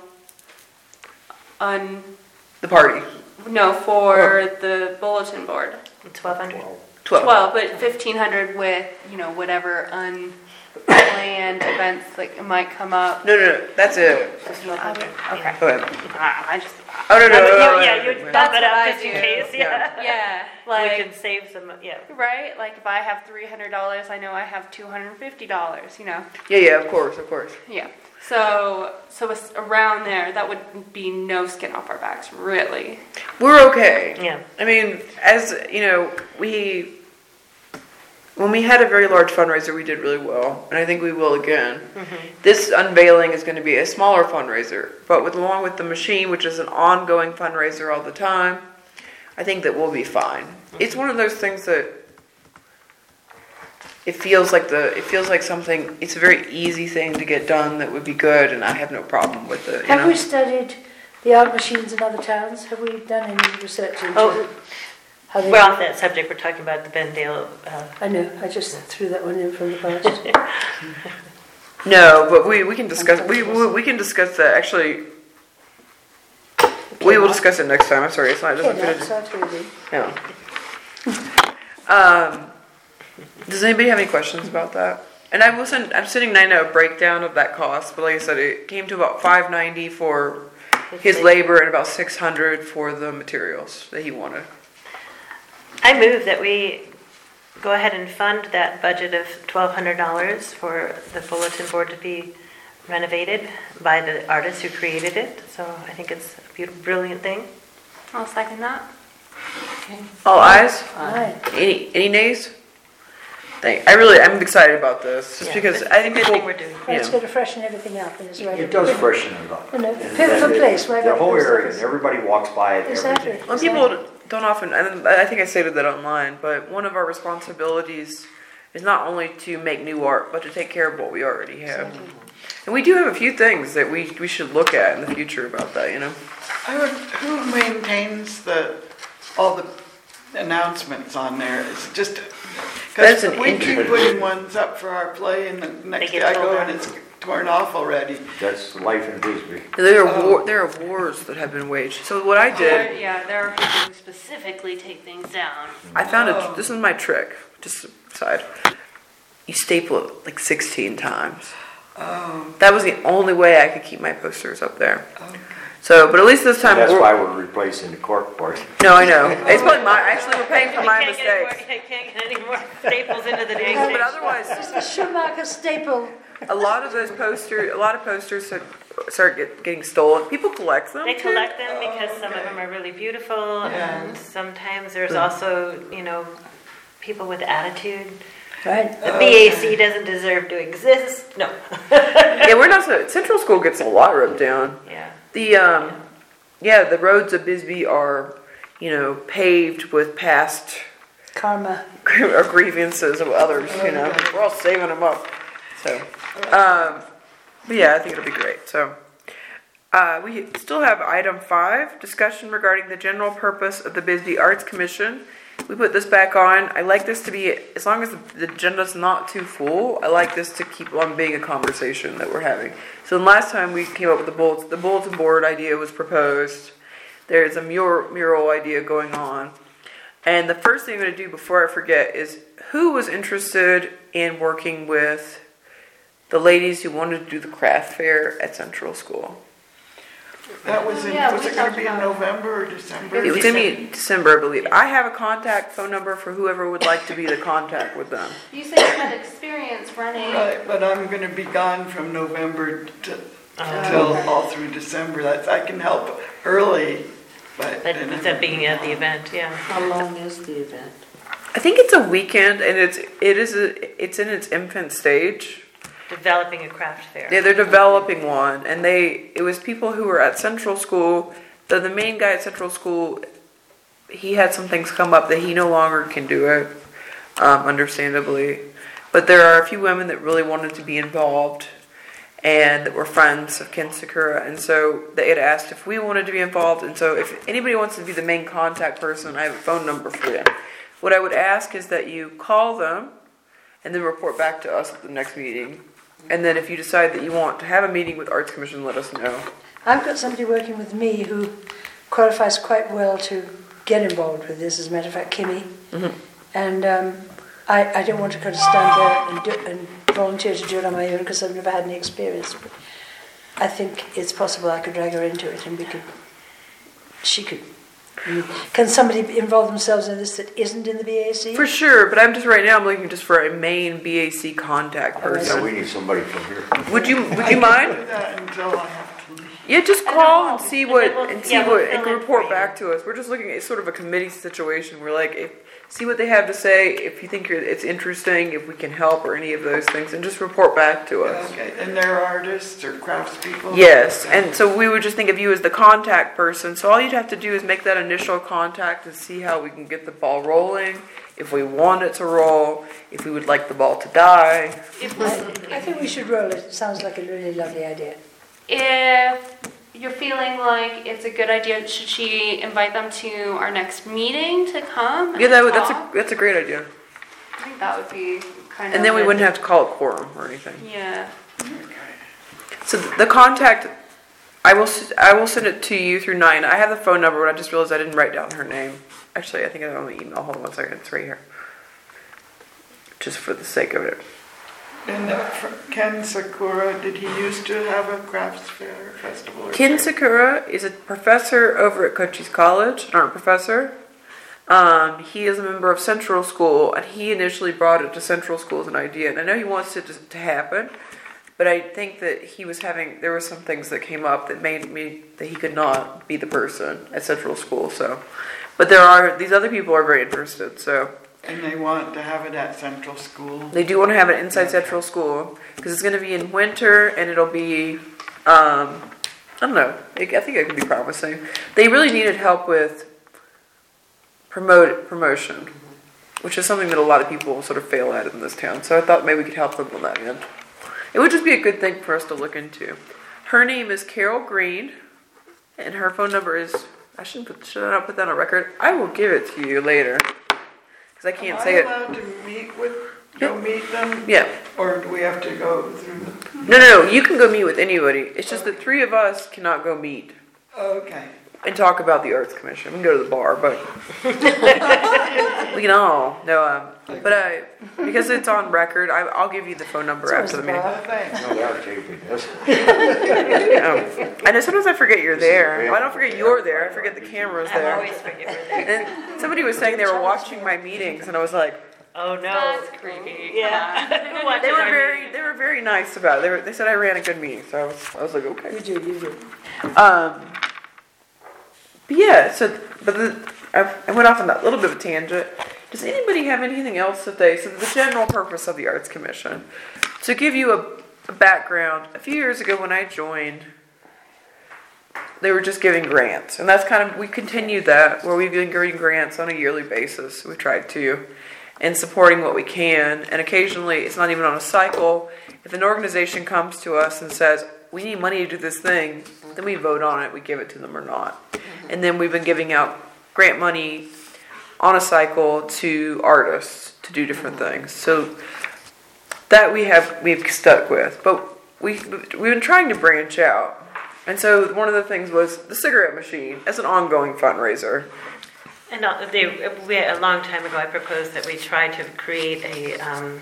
un, The party. no, for the bulletin board. Twelve hundred. Twelve. Twelve, but fifteen hundred with, you know, whatever unplanned events like might come up. No, no, no, that's it. Twelve hundred. Okay. Go ahead. I I just, Oh, no, no, no, no, no, no, Yeah, no, you no, no. bump it That's what up I just in do. case. Yeah. yeah, We like, can save some. Yeah. right? Like if I have three hundred dollars, I know I have two hundred fifty dollars, you know? Yeah, yeah, of course, of course. Yeah. So, so it's around there, that would be no skin off our backs, really. We're okay. Yeah. I mean, as, you know, we, when we had a very large fundraiser, we did really well, and I think we will again. Mm-hmm. This unveiling is going to be a smaller fundraiser, but with along with the machine, which is an ongoing fundraiser all the time, I think that we'll be fine. Mm-hmm. It's one of those things that it feels like the it feels like something. It's a very easy thing to get done that would be good, and I have no problem with it. You Have know? we studied the art machines in other towns? Have we done any research into Oh, how they? we're off that subject. We're talking about the Bendale. Uh, I know. I just threw that one in from the past. No, but we, we can discuss we, we we can discuss that actually. We will discuss it next time. I'm sorry, it's not it Okay, doesn't no, fit it's not really. No. Um, does anybody have any questions about that? And I will send. I'm sending Nina a breakdown of that cost, but like I said, it came to about five ninety for his labor and about six hundred for the materials that he wanted. I move that we go ahead and fund that budget of twelve hundred dollars for the bulletin board to be renovated by the artist who created it. So I think it's a beautiful, brilliant thing. I'll second that. All ayes? Right. Any any nays? Thank. I really I'm excited about this just Yeah, because it's I think a good people. thing we're doing. Well, it's Yeah. going to freshen everything up, and it's right. It does freshen it up. You know, And pivotal that- place, where The whole everybody area, goes. and everybody walks by it every Exactly. day. Well, people don't often, and I think I stated that online, but one of our responsibilities is not only to make new art, but to take care of what we already have. And we do have a few things that we, we should look at in the future about that, you know? I would, who maintains the, all the announcements on there? Is it just, That's because an we keep interesting- putting ones up for our play and the next get day I pulled go down. and it's torn off already. That's life in Bisbee. There are, Oh. war, there are wars that have been waged. So what I did, Yeah, there are people who specifically take things down. I found Oh. a, this is my trick, just aside. You staple it like sixteen times. Oh, That was the only way I could keep my posters up there. okay. So, but at least this time, That's we're- why we're replacing the cork board. no, I know. It's probably my, actually we're paying for my can't get any more, mistakes. can't get any more staples into the dang But thing. otherwise, It's the Schumacher staple. a lot of those posters, a lot of posters start, start get, getting stolen. People collect them. They too. collect them because some of them are really beautiful, and sometimes there's also, you know, people with attitude. Right. The B A C doesn't deserve to exist. No. Yeah, we're not so. Central School gets a lot ripped down. Yeah. The um, yeah, the roads of Bisbee are, you know, paved with past Karma. or grievances of others. You know, we're all saving them up. So, um, but yeah, I think it'll be great. So, uh, we still have item five: discussion regarding the general purpose of the Bisbee Arts Commission. We put this back on. I like this to be, as long as the agenda's not too full, I like this to keep on being a conversation that we're having. So the last time we came up with the bulletin, the bulletin board idea was proposed. There's a mural, mural idea going on. And the first thing I'm going to do before I forget is who was interested in working with the ladies who wanted to do the craft fair at Central School? That was in, Yeah, was we it gonna talked be in about it. November or December? It was going to be December, I believe. I have a contact phone number for whoever would like to be the contact with them. You said you had experience running. Right, but I'm gonna be gone from November to, Oh. till all through December. That's, I can help early, but. But then instead of being at the event, yeah. How long is the event? I think it's a weekend, and it's it is a, it's in its infant stage. Developing a craft fair. Yeah, they're developing one, and they it was people who were at Central School. The the main guy at Central School, he had some things come up that he no longer can do it, um, understandably. But there are a few women that really wanted to be involved, and that were friends of Ken Sakura, and so they had asked if we wanted to be involved. And so, if anybody wants to be the main contact person, I have a phone number for you. What I would ask is that you call them, and then report back to us at the next meeting. And then if you decide that you want to have a meeting with Arts Commission, let us know. I've got somebody working with me who qualifies quite well to get involved with this, as a matter of fact, Kimmy. Mhm. And um, I, I don't want to kind of stand there and, do, and volunteer to do it on my own because I've never had any experience. But I think it's possible I could drag her into it and we could, she could. Can somebody involve themselves in this that isn't in the B A C? For sure, but I'm just right now I'm looking just for a main B A C contact Oh, I see. Yeah, person. we need somebody from here. Would you would I you can mind? do that until I have to leave. Yeah, just And call then and see we'll- what and then we'll- and see yeah, we'll what and fill in report for you. back to us. We're just looking at sort of a committee situation where like if see what they have to say. If you think you're, it's interesting, if we can help or any of those things, and just report back to us. Okay, and they're artists or craftspeople? Yes, and so we would just think of you as the contact person. So all you'd have to do is make that initial contact and see how we can get the ball rolling, if we want it to roll, if we would like the ball to die. I, I think we should roll it. It sounds like a really lovely idea. If you're feeling like it's a good idea, should she invite them to our next meeting to come? Yeah, that would, and that's a talk? that's a great idea. I think that would be kind of. And then we a- wouldn't have to call it quorum or anything. Yeah. So th- the contact, I will s- I will send it to you through Nine. I have the phone number, but I just realized I didn't write down her name. Actually, I think I have it on the email. Hold on one second. It's right here. Just for the sake of it. And uh, fr- Ken Sakura, did he used to have a crafts fair festival? or Ken something? Sakura is a professor over at Cochise College, an art professor. Um, he is a member of Central School, and he initially brought it to Central School as an idea. And I know he wants it to, to happen, but I think that he was having, there were some things that came up that made me, that he could not be the person at Central School, so. But there are, these other people are very interested, so. And they want to have it at Central School? They do want to have it inside Central School, because it's going to be in winter, and it'll be, um, I don't know, I I think it could be promising. They really needed help with promote promotion, which is something that a lot of people sort of fail at in this town. So I thought maybe we could help them on that end. It would just be a good thing for us to look into. Her name is Carol Green, and her phone number is, I shouldn't put, should I not put that on record? I will give it to you later, because I can't Am say I it. allowed to meet with, go meet them? Yeah. Or do we have to go through the? No, no, no, you can go meet with anybody. It's just that three of us cannot go meet Okay. and talk about the Arts Commission. We can go to the bar, but we can all. No, um, but I, because it's on record, I, I'll give you the phone number It's after the always meeting. Oh, thanks. No, they're taping this. Um, I know sometimes I forget you're there. Well, I don't forget you're there. I forget the camera's I there. always forget we're there. And somebody was saying they were watching my meetings, and I was like, Oh, no. That's creepy. Yeah. Who watches they were our very, meetings? they were very nice about it. They, were, they said I ran a good meeting, so I was, I was like, okay. You do, you do. Um, but yeah, so, but the, I, I went off on that little bit of a tangent. Does anybody have anything else that they, so the general purpose of the Arts Commission, to give you a, a background, a few years ago when I joined, they were just giving grants. And that's kind of, we continued that, where we've been giving grants on a yearly basis. We tried to, and supporting what we can. And occasionally, it's not even on a cycle. If an organization comes to us and says, we need money to do this thing, then we vote on it, we give it to them or not. And then we've been giving out grant money on a cycle to artists to do different things. So that we have, we've stuck with. But we, we've been trying to branch out. And so one of the things was the cigarette machine as an ongoing fundraiser. And uh, they, we, a long time ago, I proposed that we try to create a um,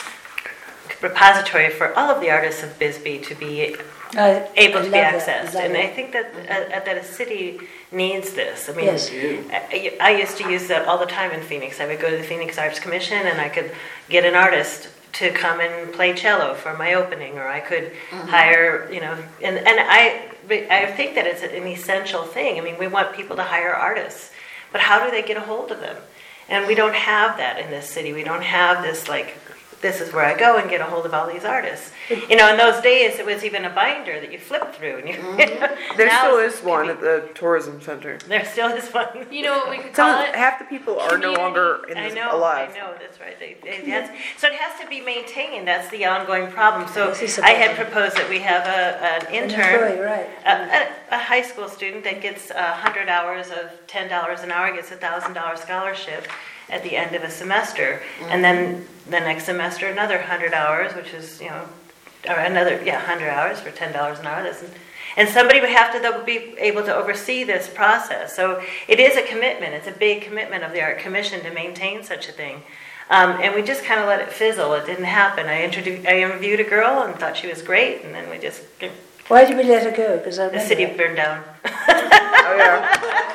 repository for all of the artists of Bisbee to be I, able I to be love accessed. that, love And I it. think that uh, that a city needs this. I mean, Yes. I, I used to use that all the time in Phoenix. I would go to the Phoenix Arts Commission and I could get an artist to come and play cello for my opening, or I could hire, you know, and, and I, I think that it's an essential thing. I mean, we want people to hire artists, but how do they get a hold of them? And we don't have that in this city. We don't have this, like, this is where I go and get a hold of all these artists. You know, in those days, it was even a binder that you flip through. And you, There now still it's- is one at the tourism center. There still is one. You know what we could Some, call it? half the people are no Community- longer in I this, know, alive. I know, that's right. They, they, that's, so it has to be maintained. That's the ongoing problem. So This is a I had problem. proposed that we have a, an An intern, employee, right. a, a, a high school student that gets a hundred hours of ten dollars an hour, gets a thousand dollar scholarship at the end of a semester, and then the next semester another hundred hours, which is, you know, or another yeah hundred hours for ten dollars an hour. That's, and somebody would have to though be able to oversee this process. So it is a commitment. It's a big commitment of the Art Commission to maintain such a thing. Um, and we just kind of let it fizzle. It didn't happen. I introduced, I interviewed a girl and thought she was great, and then we just Why did we let her go? Because I the remember city that. burned down. Oh yeah.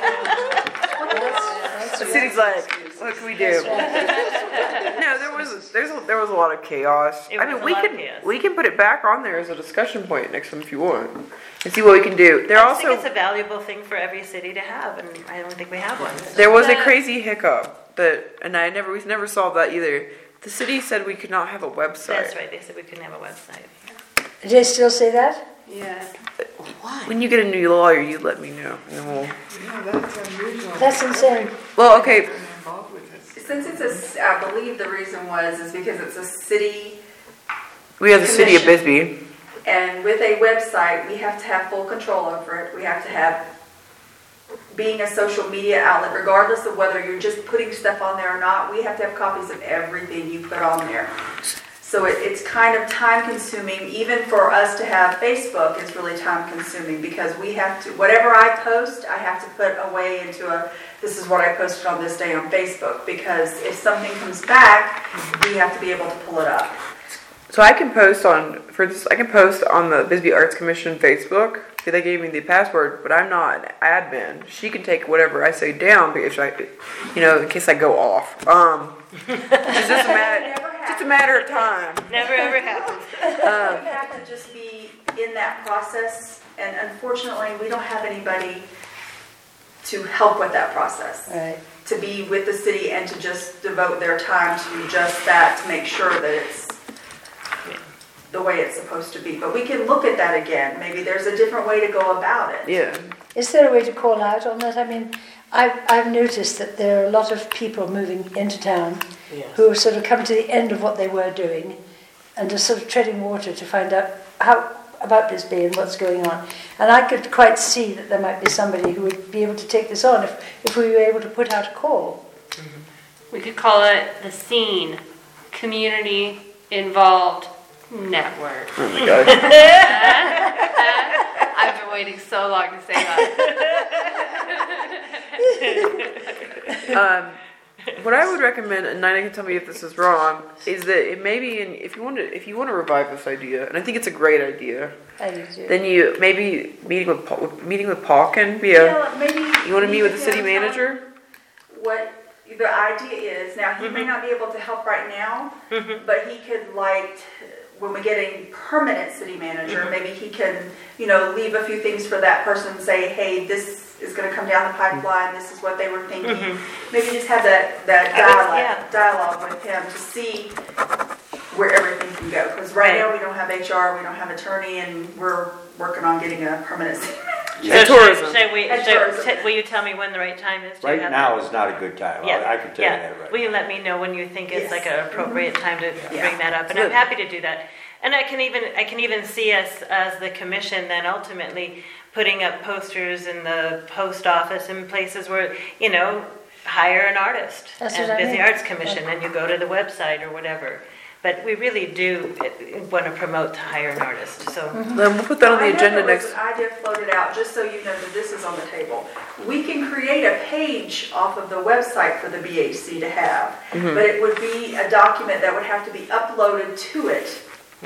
That's- The that's city's like, what can we do? No, there was there's a, there was a lot of chaos. It I was mean, a we lot of can chaos. we can put it back on there as a discussion point next time if you want, and see what we can do. There I just think also it's a valuable thing for every city to have, and I don't think we have one. there was a The- crazy hiccup that, and I never, we never solved that either. The city said we could not have a website. That's right, they said we couldn't have a website. Do they still say that? Yeah. When you get a new lawyer, you let me know. And then we'll, Yeah, that's unusual. That's insane. well, okay, I'm involved with this. Since it's a, s- I believe the reason was, is because it's a city, we have the city of Commission. Bisbee. and with a website, we have to have full control over it. We have to have, being a social media outlet, regardless of whether you're just putting stuff on there or not, we have to have copies of everything you put on there. So it, it's kind of time consuming, even for us to have Facebook, it's really time consuming because we have to, whatever I post, I have to put away into a, this is what I posted on this day on Facebook, because if something comes back, we have to be able to pull it up. So I can post on, for this, I can post on the Bisbee Arts Commission Facebook. See, they gave me the password, but I'm not an admin. She can take whatever I say down because I, you know, in case I go off. Um, it's just a matter, just a matter of time. Never ever happens. Um, We have to just be in that process, and unfortunately, we don't have anybody to help with that process. Right. To be with the city and to just devote their time to just that, to make sure that it's the way it's supposed to be. But we can look at that again. Maybe there's a different way to go about it. yeah. Is there a way to call out on that? I mean, I've, I've noticed that there are a lot of people moving into town who have sort of come to the end of what they were doing and are sort of treading water to find out how about Bisbee and what's going on. And I could quite see that there might be somebody who would be able to take this on if, if we were able to put out a call. We could call it the Scene Community Involved Network. Oh my God. I've been waiting so long to say that. Um, what I would recommend, and Nina can tell me if this is wrong, is that it maybe in, if you want to if you want to revive this idea, and I think it's a great idea, I do too. then you maybe meeting with Paul, meeting with Paul can be a. Yeah, maybe You want to meet with the him city tell manager? What the idea is. Now, he may not be able to help right now, but he could, like, when we get a permanent city manager, maybe he can, you know, leave a few things for that person, say, hey, this is going to come down the pipeline, this is what they were thinking. Maybe just have that, that I dialogue, would- dialogue with him to see where everything can go. Because right now, we don't have H R, we don't have attorney, and we're working on getting a permanent city manager. And So should- tourism. should we- And should- tourism. t- will you tell me when the right time is? Do you Right have now that? is not a good time. I Yeah, I can tell you yeah. that right Will you let me know when you think it's Yes. like an appropriate time to Yeah. bring that up? And I'm happy to do that. And I can even, I can even see us as the commission then ultimately putting up posters in the post office and places where, you know, hire an artist. That's And what I Busy mean. Arts Commission, and you go to the website or whatever. But we really do want to promote to hire an artist, so. Then we'll put that on I the know agenda there was next. an idea floated out, just so you know that this is on the table. We can create a page off of the website for the B H C to have, but it would be a document that would have to be uploaded to it.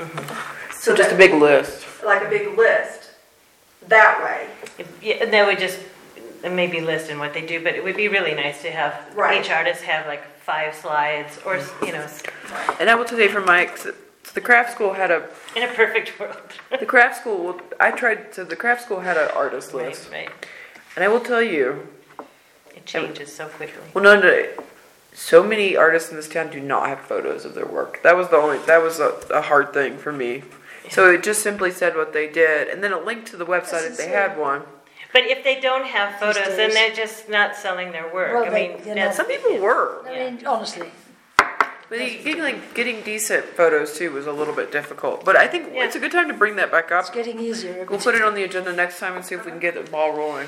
So just a that- big list. Like a big list, that way. Yeah, and they would just maybe list in what they do, but it would be really nice to have Right. each artist have like five slides or, you know, And I will tell you from Mike, so the craft school had a, in a perfect world. the craft school, I tried, so the craft school had an artist Right, list. right. And I will tell you, It changes so quickly. well, no, no, so many artists in this town do not have photos of their work. That was the only, that was a, a hard thing for me. So it just simply said what they did, and then a link to the website if they had one. But if they don't have These photos, then days. they're just not selling their work. Well, I they- mean, they're that's- Some people were. I mean, honestly. But getting like getting decent photos too was a little bit difficult. But I think Yeah. it's a good time to bring that back up. It's getting easier. We'll put it on the agenda next time and see if we can get the ball rolling.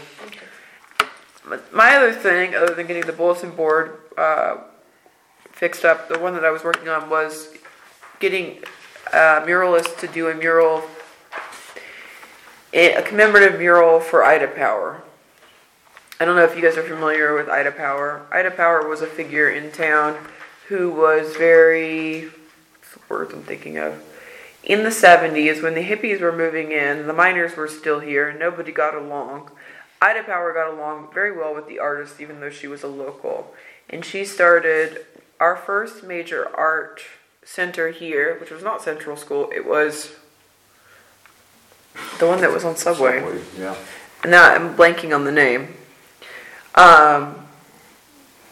But my other thing, other than getting the bulletin board uh, fixed up, the one that I was working on was getting a muralist to do a mural, a commemorative mural for Ida Power. I don't know if you guys are familiar with Ida Power. Ida Power was a figure in town who was very, what's the words I'm thinking of? In the seventies, when the hippies were moving in, the miners were still here, and nobody got along. Ida Power got along very well with the artist, even though she was a local. And she started our first major art center here, which was not Central School. It was the one that was on Subway. Subway, yeah. Now I'm blanking on the name. Um,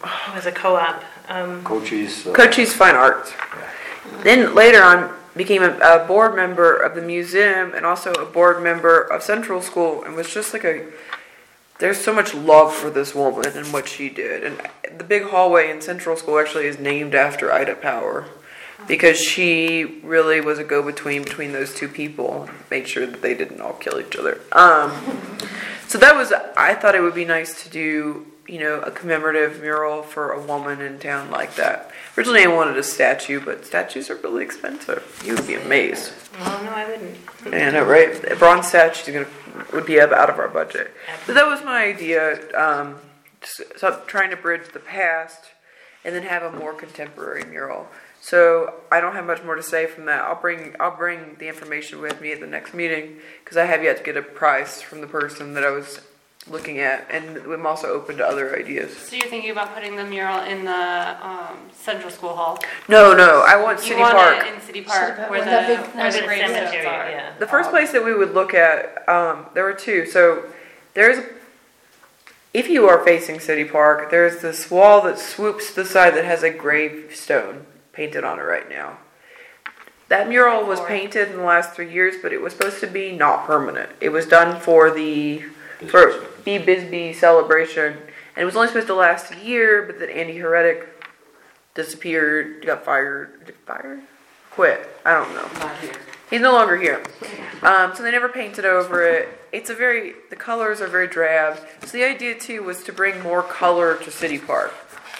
it was a co-op. Um, Cochise. uh, Cochise Fine Arts. Then later on, became a, a board member of the museum and also a board member of Central School, and was just like a. There's so much love for this woman and what she did, and the big hallway in Central School actually is named after Ida Power, because she really was a go-between between those two people, and made sure that they didn't all kill each other. Um, so that was. I thought it would be nice to do, you know, a commemorative mural for a woman in town like that. Originally I wanted a statue, but statues are really expensive. You would be amazed. well, no, I wouldn't. Yeah, I know, right? A bronze statue gonna, would be out of our budget. So that was my idea. Um, so trying to bridge the past and then have a more contemporary mural. So I don't have much more to say from that. I'll bring I'll bring the information with me at the next meeting, because I have yet to get a price from the person that I was looking at, and I'm also open to other ideas. So you're thinking about putting the mural in the um, Central School Hall? No, no, I want You City want Park. it in City Park, City Park, where with the, that big where nice the The gravestones cemetery, are. yeah. The first place that we would look at, um, there were two. So there's, if you are facing City Park, there's this wall that swoops to the side that has a gravestone painted on it right now. That mural was painted in the last three years, but it was supposed to be not permanent. It was done for the for B. Bisbee celebration, and it was only supposed to last a year, but then Andy Heretic disappeared, got fired, did fired? Quit. I don't know. Not here. He's no longer here. Um, so they never painted over it. It's a very, the colors are very drab. So the idea too was to bring more color to City Park.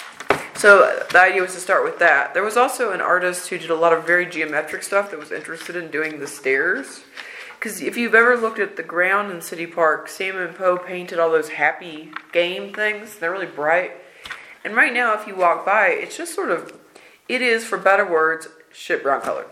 So the idea was to start with that. There was also an artist who did a lot of very geometric stuff that was interested in doing the stairs. Because if you've ever looked at the ground in City Park, Sam and Poe painted all those happy game things. They're really bright. And right now, if you walk by, it's just sort of, it is, for better words, shit brown color.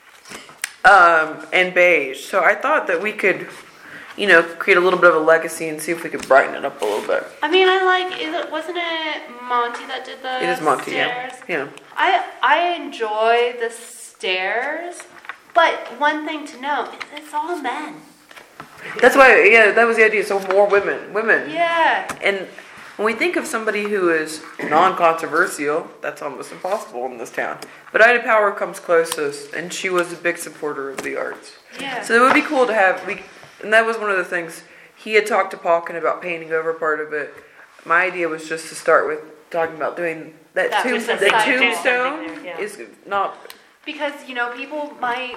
Um, and beige. So I thought that we could, you know, create a little bit of a legacy and see if we could brighten it up a little bit. I mean, I like, is it, wasn't it Monty that did the It is Monty, stairs? yeah. Yeah. I, I enjoy the stairs, but one thing to note, is it's all men. That's why, yeah, that was the idea. So more women, women. Yeah. And when we think of somebody who is non-controversial, that's almost impossible in this town. But Ida Power comes closest, and she was a big supporter of the arts. Yeah. So it would be cool to have, we, and that was one of the things, he had talked to Pauken about painting over part of it. My idea was just to start with talking about doing, that, That tomb, was the the side tombstone there, yeah. is not, Because, you know, people might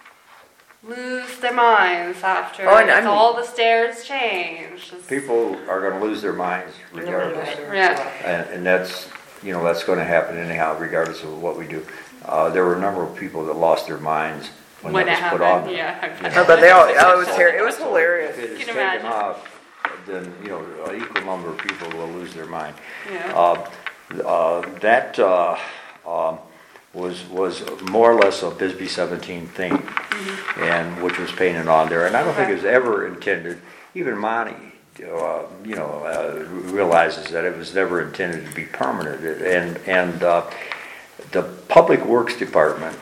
lose their minds after Oh, and I'm- all the stairs change. It's- People are gonna lose their minds regardless. Yeah. And, and that's, you know, that's gonna happen anyhow, regardless of what we do. Uh, there were a number of people that lost their minds when When it that was put on. happened, yeah. oh, but they all, oh, it was ter- it was hilarious. If it is Can taken imagine. off, then, you know, an equal number of people will lose their mind. Yeah. Uh, uh, That uh, um, was, was more or less a Bisbee seventeen thing, and, which was painted on there. And I don't think it was ever intended, even Monty, uh, you know, uh, realizes that it was never intended to be permanent. And, and uh, the Public Works Department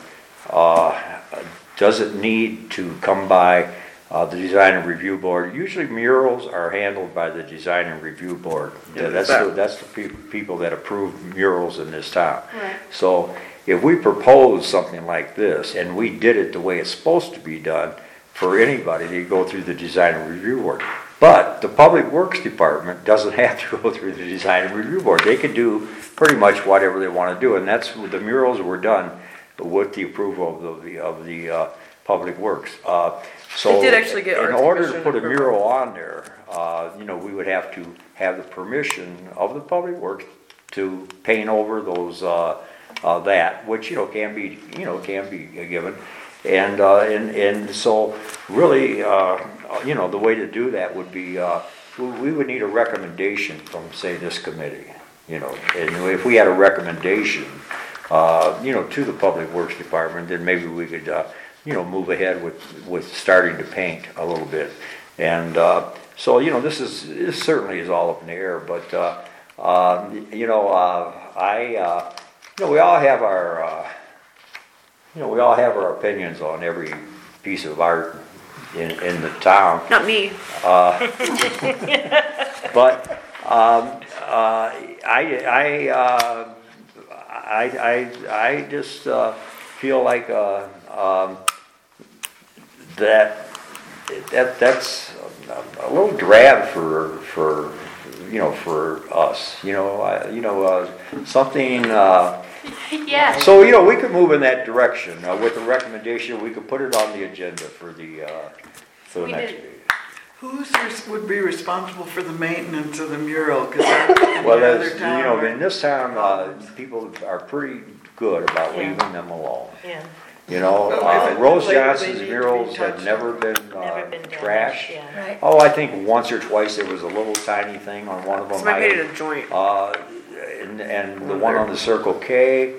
uh, doesn't need to come by uh, the Design and Review Board. Usually murals are handled by the Design and Review Board. Yeah, That's that- the, that's the pe- people that approve murals in this town. Right. So if we propose something like this, and we did it the way it's supposed to be done, for anybody, they go through the Design and Review Board. But the Public Works Department doesn't have to go through the Design and Review Board. They can do pretty much whatever they want to do, and that's, the murals were done with the approval of the, of the uh, Public Works. Uh, So They did actually get in Arts order to Commission put a approval. mural on there, uh, you know, we would have to have the permission of the Public Works to paint over those, uh, uh, that, which, you know, can be, you know, can be given. And, uh, and, and so really, uh, you know, the way to do that would be, uh, we, we would need a recommendation from, say, this committee, you know, and if we had a recommendation, uh, you know, to the Public Works Department, then maybe we could, uh, you know, move ahead with, with starting to paint a little bit. And, uh, so, you know, this is, this certainly is all up in the air, but, uh, uh, you know, uh, I, uh, you know, we all have our, uh, you know, we all have our opinions on every piece of art in, in the town. Not me. But Um, uh, I, I, uh, I, I, I just, uh, feel like, uh, um, that, that, that's a little drab for, for, you know, for us, you know, I, you know, uh, something, uh, Yeah. so, you know, we could move in that direction, uh, with the recommendation, we could put it on the agenda for the, uh, for the We next did- meeting. Who's res- would be responsible for the maintenance of the mural? Because in Well, the other that's, you town, know, right? in this town, uh, people are pretty good about Yeah. leaving them alone. Yeah, You know, Well, uh, if it- Rose like, they Johnson's need to be murals have touched never up. been, uh, never been damaged, trashed. yeah. Right. Oh, I think once or twice there was a little tiny thing on one of them. Somebody I- made it a joint. Uh, and, and the one on the Circle K,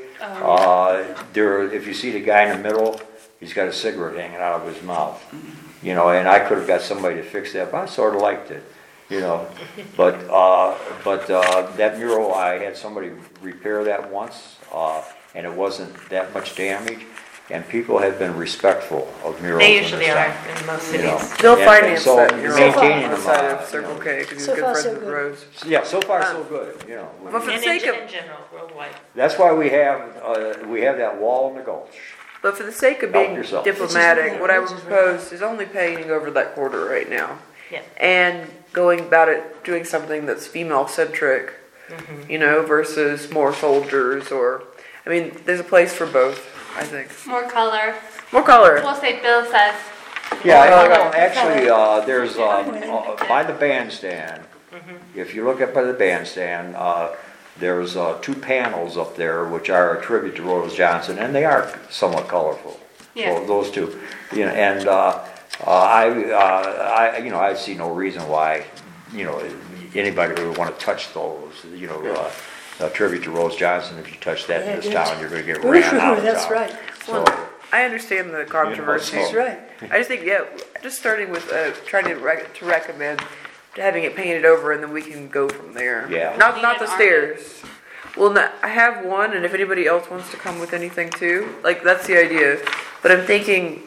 uh, there, if you see the guy in the middle, he's got a cigarette hanging out of his mouth. You know, and I could have got somebody to fix that, but I sort of liked it, you know. But, uh, but, uh, that mural, I had somebody repair that once, uh, and it wasn't that much damage. And people have been respectful of murals They in this usually are town. in most You know. cities. They'll And- and finance so that mural maintaining on them, the side uh, of you Circle know. K because he's So good far, friends so with good. Rose. Yeah, so far so Um, good, you know. Well, for the And in, sake of in general, worldwide. That's why we have, uh, we have that wall in the gulch. But for the sake of Help being yourself. diplomatic, what I would Which is- propose is only painting over that quarter right now. Yeah. And going about it, doing something that's female centric, Mm-hmm. you know, versus more soldiers or, I mean, there's a place for both, I think. More color. More color. We'll say Bill says. Yeah, Oh, I- okay. well, actually, uh, there's, um, uh, by the bandstand, if you look up by the bandstand, uh, there's, uh, two panels up there which are a tribute to Rose Johnson, and they are somewhat colorful. Yeah. So those two, you know, and, uh, uh, I, uh, I, you know, I see no reason why, you know, anybody would wanna touch those, you know, uh, a tribute to Rose Johnson, if you touch that in this Yeah, town, you're gonna get Ooh, ran out of that's town. right. So, Well, I understand the controversy. That's right. I just think, yeah, just starting with uh, trying to rec- to recommend having it painted over, and then we can go from there. Yeah. Not Need not an the artist. stairs. Well, no, I have one, and if anybody else wants to come with anything too, like that's the idea. But I'm thinking,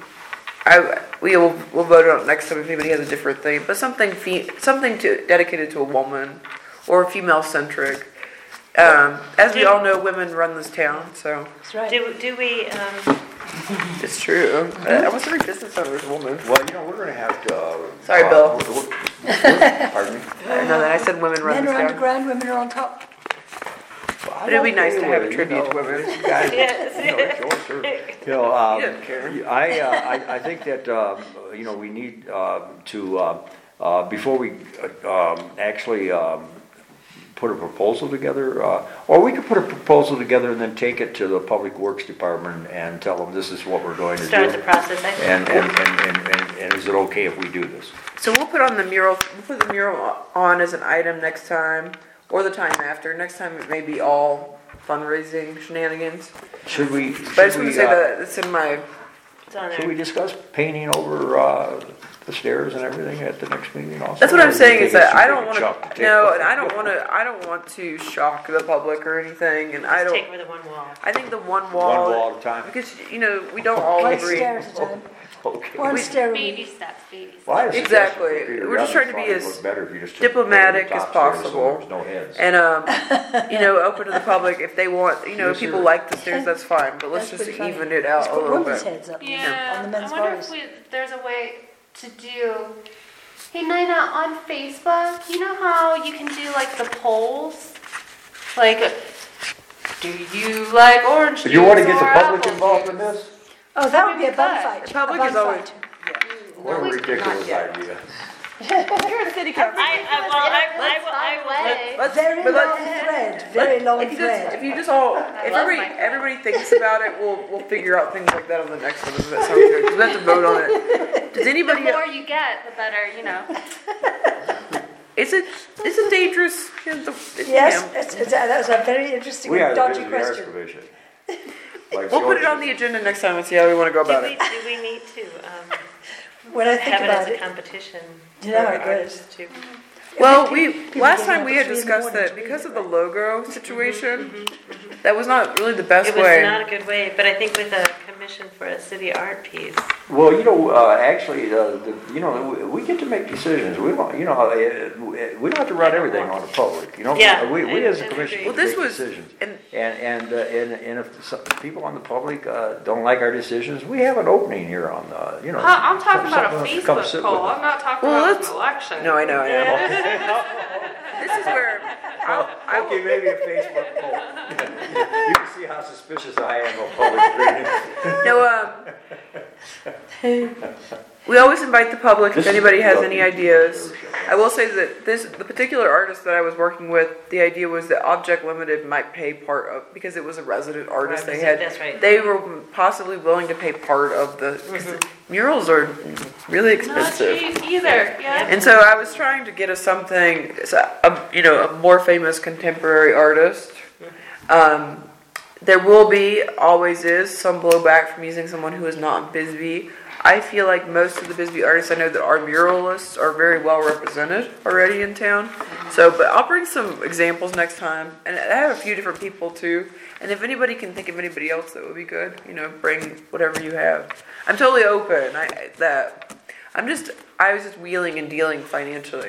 I we will we'll vote on it next time if anybody has a different thing. But something fe- something to dedicated to a woman or female centric. Um, as we all know, women run this town, so That's right. Do, do we, um, it's true. I, I was every business owner is a woman. well, you know, we're gonna have to. uh, Sorry, uh, Bill. we're- we're- Pardon me? I know that I said women run Men this are town. underground, women are on top. But it'd be nice to have a tribute to women. You guys, you know, it's yours, too. You know, um, You don't care. I, uh, I, I think that, um, you know, we need, uh, to, uh, uh, before we, uh, um, actually, um, put a proposal together, uh, or we could put a proposal together and then take it to the Public Works Department and tell them this is what we're going to do. start the process? I think. And, and, and, and, and- and is it okay if we do this? So we'll put on the mural, we'll put the mural on as an item next time, or the time after. Next time it may be all fundraising shenanigans. Should we, But I just should want we, to say uh, that it's in my, It's on should there. we discuss painting over, uh, the stairs and everything at the next meeting also? that's what Or I'm we saying take is it that I super don't want chunk to, take no, it? and I don't want to, I don't want to shock the public or anything, and I Just take don't, over the one wall. I think the one One wall. wall at a time? Because, you know, we don't all One agree. stair at a time. Okay. One stair. Baby steps, baby steps. Well, I had a suggestion Exactly. for Peter. We're just Rather trying to be than as look better if you just took diplomatic the as top stairs so possible. there was no heads. And, um, you know, open to the public if they want, you know, Yes, if people sir. like the stairs, that's fine, but let's That's just pretty funny. even it Let's out a put little women's bit. heads up Yeah, on the I men's wonder bodies. if we, there's a way to do, hey Nina, on Facebook, you know how you can do like the polls? Like, do you like orange Do juice you want to get the or public apple involved in juice? this? Oh, that would be a Maybe bun that. fight. The public A bun is always- fight. What a we- ridiculous idea. You're a city council. I, I, well, I, I, will- I will. Way. Let's, Very but long let's, thread, very long if you just, if thread. you just all, if love everybody, my friend. everybody thinks about it, we'll, we'll figure out things like that on the next one. Does that sound good? 'Cause we have to vote on it. Does The anybody, more you get, the better, you know. is it, is it dangerous? You know, the- Yes, you know, it's, it's, that was a very interesting We are and the dodgy Visitor Arts question. Commission. Like We'll put it George on the agenda next time and see how we want to go Do about we, it. do we need to, um, When I think have it about as a it, competition? you know, for I agree. artists to- Well, People- we, people last get time up we at had three in the discussed morning that to read because it, of the right? logo situation, that was not really the best It was way. not a good way, but I think with a committee commission for a city art piece? Well, you know, uh, actually, uh, the, you know, we, we get to make decisions. We don't, you know, uh, we don't have to run everything on the public. You know, Yeah, we, we I- as a I commission agree. get Well, to this make was- decisions. and- And and uh, and and if some people on the public uh, don't like our decisions, we have an opening here on the, you know. Huh, I'm talking some- about a someone to come Facebook sit poll. with us. I'm not talking Well, about let's- an election. No, I know, I know. This is where I'll, I will, Okay, maybe a Facebook poll. You can see how suspicious I am of public meetings. no, um, we always invite the public if This is anybody has lovely. any ideas. I will say that this, the particular artist that I was working with, the idea was that Object Limited might pay part of, because it was a resident artist, they had, That's right. they were possibly willing to pay part of the, 'cause the murals are really Not expensive. cheap either. Yeah. And so I was trying to get us something, so, a, you know, a more famous contemporary artist. Um, there will be, always is, some blowback from using someone who is not Bisbee. I feel like most of the Bisbee artists I know that are muralists are very well represented already in town. So, but I'll bring some examples next time. And I have a few different people too. And if anybody can think of anybody else that would be good, you know, bring whatever you have. I'm totally open. I that I'm just I was just wheeling and dealing financially.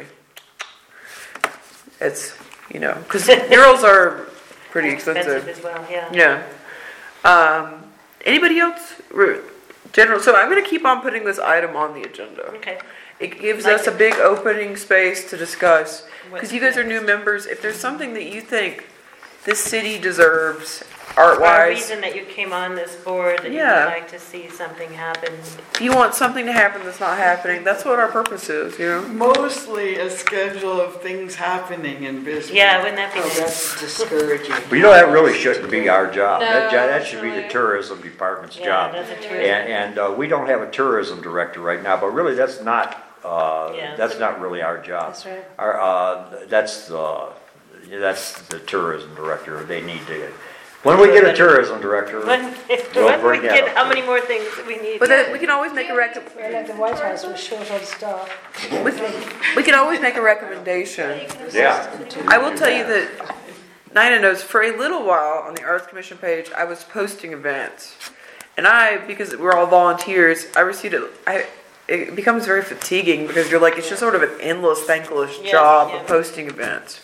It's, you know, because murals are pretty expensive. as well, yeah. Yeah. Um, anybody else? Re- General. So I'm going to keep on putting this item on the agenda. Okay. It gives Like us a it. big opening space to discuss. What's Because you guys are next? new members. If there's something that you think this city deserves For a art-wise, reason that you came on this board, that you Yeah. would like to see something happen. if you want something to happen that's not happening, that's what our purpose is, you know? Mostly a schedule of things happening in Bisbee. Yeah, wouldn't that be Oh, nice? that's discouraging. But you know, that really shouldn't be our job. No, That, jo- that should be really. the tourism department's Yeah, job. that's a tourism. And, and uh, we don't have a tourism director right now, but really, that's not, uh, Yeah. that's not really our job. That's right. Our, uh, that's, uh, that's the tourism director, they need to, when we get a tourism director, When, We'll when we bring that get, up. how many more things that we need? But then we can always make a rec- Well, like the White House was short on staff. we, we can always make a recommendation. yeah. I will tell you that Nina knows for a little while on the Arts Commission page, I was posting events. And I, because we're all volunteers, I received it, I, it becomes very fatiguing because you're like, it's just sort of an endless, thankless Yes, job yeah. of posting events.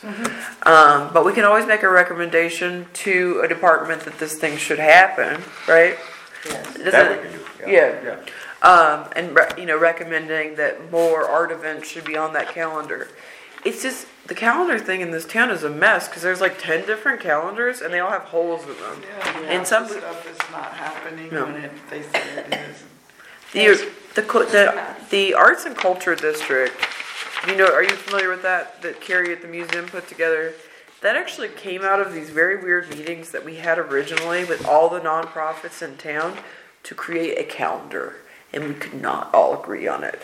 Um, but we can always make a recommendation to a department that this thing should happen, right? Yes. It That doesn't- we can do, Yeah. yeah. Um, and, re- you know, recommending that more art events should be on that calendar. It's just, the calendar thing in this town is a mess, because there's like ten different calendars, and they all have holes in them. Yeah, And and some- some stuff is not happening No. when it, they say it is. The, the, cu- the, the Arts and Culture District, you know, are you familiar with that, that Carrie at the museum put together? That actually came out of these very weird meetings that we had originally with all the nonprofits in town to create a calendar, and we could not all agree on it.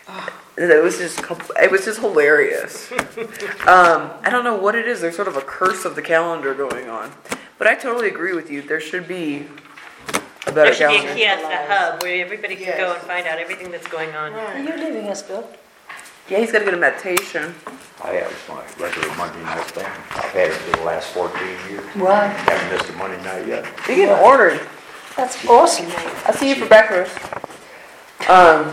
And it was just, com- it was just hilarious. Um, I don't know what it is. There's sort of a curse of the calendar going on. But I totally agree with you. There should be a better There should be a calendar. kiosk, a hub, where everybody can go Yes. and find out everything that's going on. Are you leaving us, Bill? Yeah, he's got to get a meditation. I have my regular Monday night thing. I've had it for the last fourteen years. Wow, Haven't missed a Monday night yet. You're getting ordered. that's awesome. I'll see you for breakfast. Um,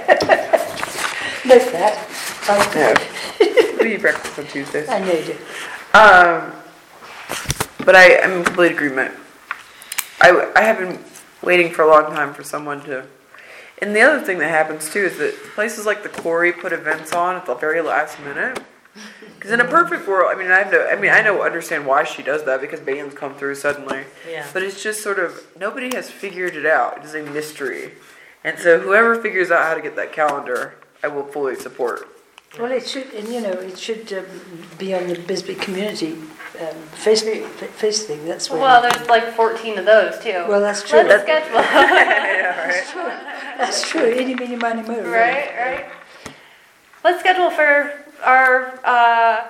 Note that. Oh, no. We eat breakfast on Tuesdays. I know you do. Um, but I, I'm in complete agreement. I, I have been waiting for a long time for someone to. And the other thing that happens too is that places like the Quarry put events on at the very last minute. Because in a perfect world, I mean, I have no, I mean, I know, understand why she does that because bands come through suddenly. Yeah. But it's just sort of nobody has figured it out. It is a mystery, and so whoever figures out how to get that calendar, I will fully support. Well, it should, and you know, it should um, be on the Bisbee community um, Facebook face thing. That's where. Well, there's like fourteen of those too. Well, that's true. Let's schedule. Yeah, right. That's true. That's true. Any, mini, money, mo. Right, right. Let's schedule for our, uh,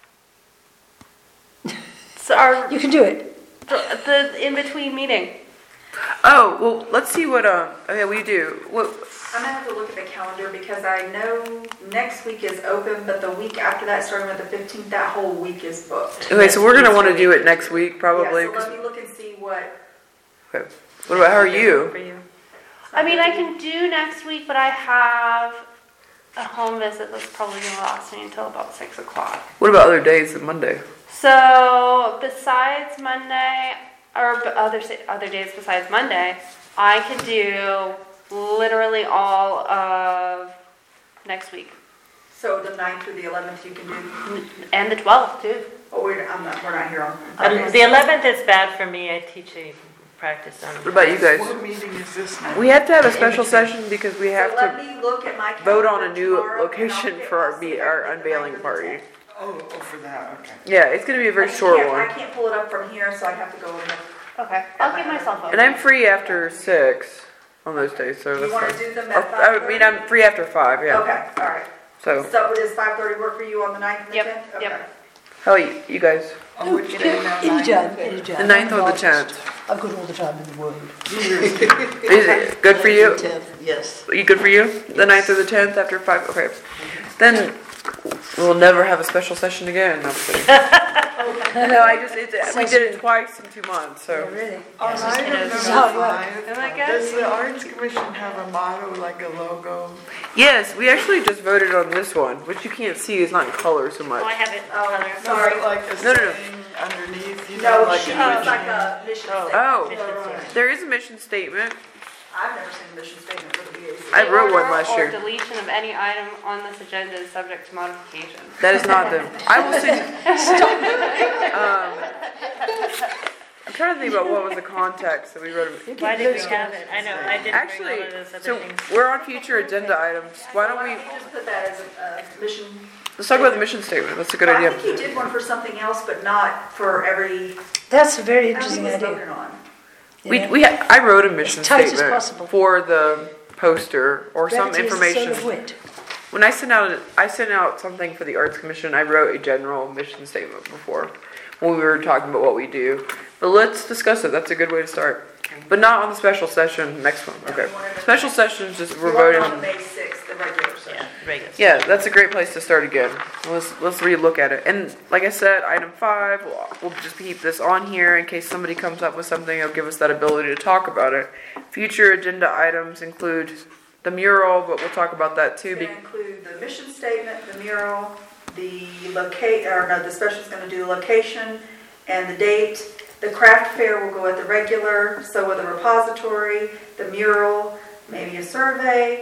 so our, You can do it. the, the in-between meeting. Oh well, let's see what um. Okay, we do. What? I'm gonna have to look at the calendar because I know next week is open, but the week after that, starting with the fifteenth, that whole week is booked. Okay, so we're gonna want to do it next week probably. Yeah, so 'cause- let me look and see what, okay. What about, how are For you? you? I mean, I can do next week, but I have a home visit that's probably gonna last me until about six o'clock. What about other days than Monday? So besides Monday, or b- other sa- other days besides Monday, I could do literally all of next week So the ninth through the eleventh you can do, and the twelfth too. oh, we're, I'm not, we're not here on. Um, The eleventh is bad for me. I teach a practice on. What about you guys? What meeting is this now? We have to have a special session because we So have let to me look at my vote on a calendar new tomorrow, and I'll location get- for I'll our, see be- our everything unveiling right party. with the Oh, oh, for that, okay. Yeah, it's gonna be a very I short can't- I one. can't pull it up from here, so I have to go and look. Okay, I'll give myself And a. I'm free after six on those days, so You that's wanna fine. do them Or- at I five mean, thirty? I'm free after five, yeah. Okay, all right. So, So does five thirty work for you on the ninth and the Yep, tenth? yep. Okay. how are you, you guys? On which day now? Anytime, anytime. The ninth or I'm the not- tenth? I've got all the time in the world. Is it good for you? Yes. You good for you? The ninth or the tenth after five? Okay. Then we'll never have a special session again. No, I'm kidding. No, I just, it's, we did it twice in two months, Yeah, so. really. On item number It's hard work. five, Oh my God. does the Arts Commission have a motto, like a logo? Yes, we actually just voted on this one, which you can't see, it's not in color so Oh, I much. have it in Oh, color. sorry. Not like a No, no, no. saying underneath, you know, No, like she an has like original? a mission Oh. statement. Oh, Mission statement. there is a mission statement. I've never seen a mission statement for the B A C. I wrote one Order last Or year. deletion of any item on this agenda is subject to modification. That is not them. I will send. Um, I'm trying to think about what was the context that we wrote. Why did we have it? I know, I didn't bring Actually, all of those other so things. we're on future agenda items. Why don't Why we, don't you just put that as a, a mission? let's talk about the mission statement. That's a good I idea. think you did one for something else, but not for every, That's a very I don't think interesting it was idea. voted on. you We, know? we, ha- I wrote a mission As tight as statement possible. for the poster or some Brevity is the soul information. of wit. When I sent out, I sent out something for the Arts Commission, I wrote a general mission statement before, when we were talking about what we do. But let's discuss it, that's a good way to start. But not on the special session, next one, okay. Special sessions, just, You we're want it voting. on the May sixth, the regular session. Yeah, regular. Yeah, that's a great place to start again. Let's, let's relook at it. And like I said, item five, we'll, we'll just keep this on here in case somebody comes up with something, it'll give us that ability to talk about it. Future agenda items include the mural, but we'll talk about that too. It's be- gonna include the mission statement, the mural, the locate, or no, the special's gonna do the location and the date. The craft fair will go at the regular, so will the repository, the mural, maybe a survey.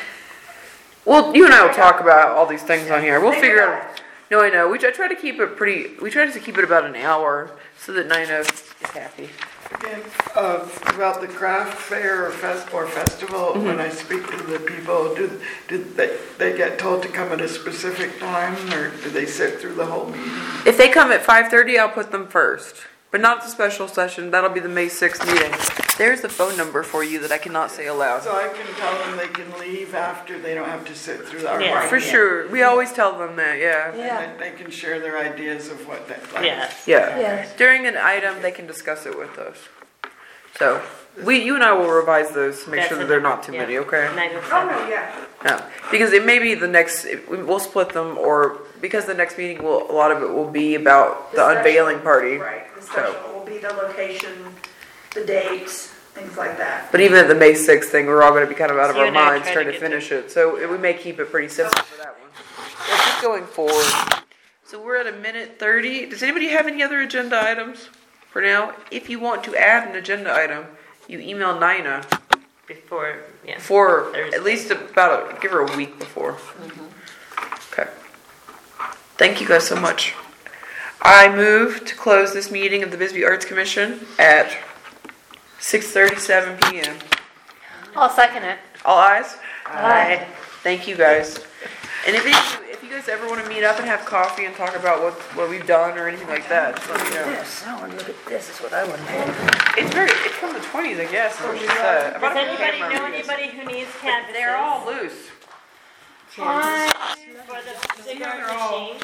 Well, you and I will talk about all these things on here. We'll Think figure about out. No, I know. We I try to keep it pretty. We try to keep it about an hour so that Nina is happy. And, uh, about the craft fair or fest, or festival, Mm-hmm. when I speak to the people, do, do they, they get told to come at a specific time, or do they sit through the whole meeting? If they come at five thirty, I'll put them first, but not the special session. That'll be the May sixth meeting. There's the phone number for you that I cannot say aloud. So I can tell them they can leave after, they don't have to sit through the. Yeah. For sure. We always tell them that. Yeah. Yeah. And they can share their ideas of what they like. Yeah. Yeah. Yes. During an item, they can discuss it with us. So we, you and I will revise those to make That's sure that a- they're not too yeah. many. Okay. Nine oh Oh, seven. no, yeah. Yeah, because it may be the next, it- we- we'll split them, or, because the next meeting will, a lot of it will be about the special- unveiling party. Right, the special will be the location, the dates, things like that. But even at the May sixth thing, we're all gonna be kind of out of So you our and I are minds trying trying to to get finish it, so it- we may keep it pretty simple for that one. Let's just going forward. So we're at a minute thirty, does anybody have any other agenda items for now? If you want to add an agenda item, you email Nina Before, yeah. for, Thursday. at least about, a- give her a week before. Okay. Thank you guys so much. I move to close this meeting of the Bisbee Arts Commission at six thirty-seven p.m. I'll second it. All ayes? Aye. Thank you guys. And if you, if you guys ever want to meet up and have coffee and talk about what, what we've done or anything like that, just let me know. This, I want to look at this, is what I want to do. It's very, it's from the twenties, I guess, is what she said. I bought Does it from anybody Camera know Reviews. anybody who needs canvases? They're all loose. For the cigar they're all- machine?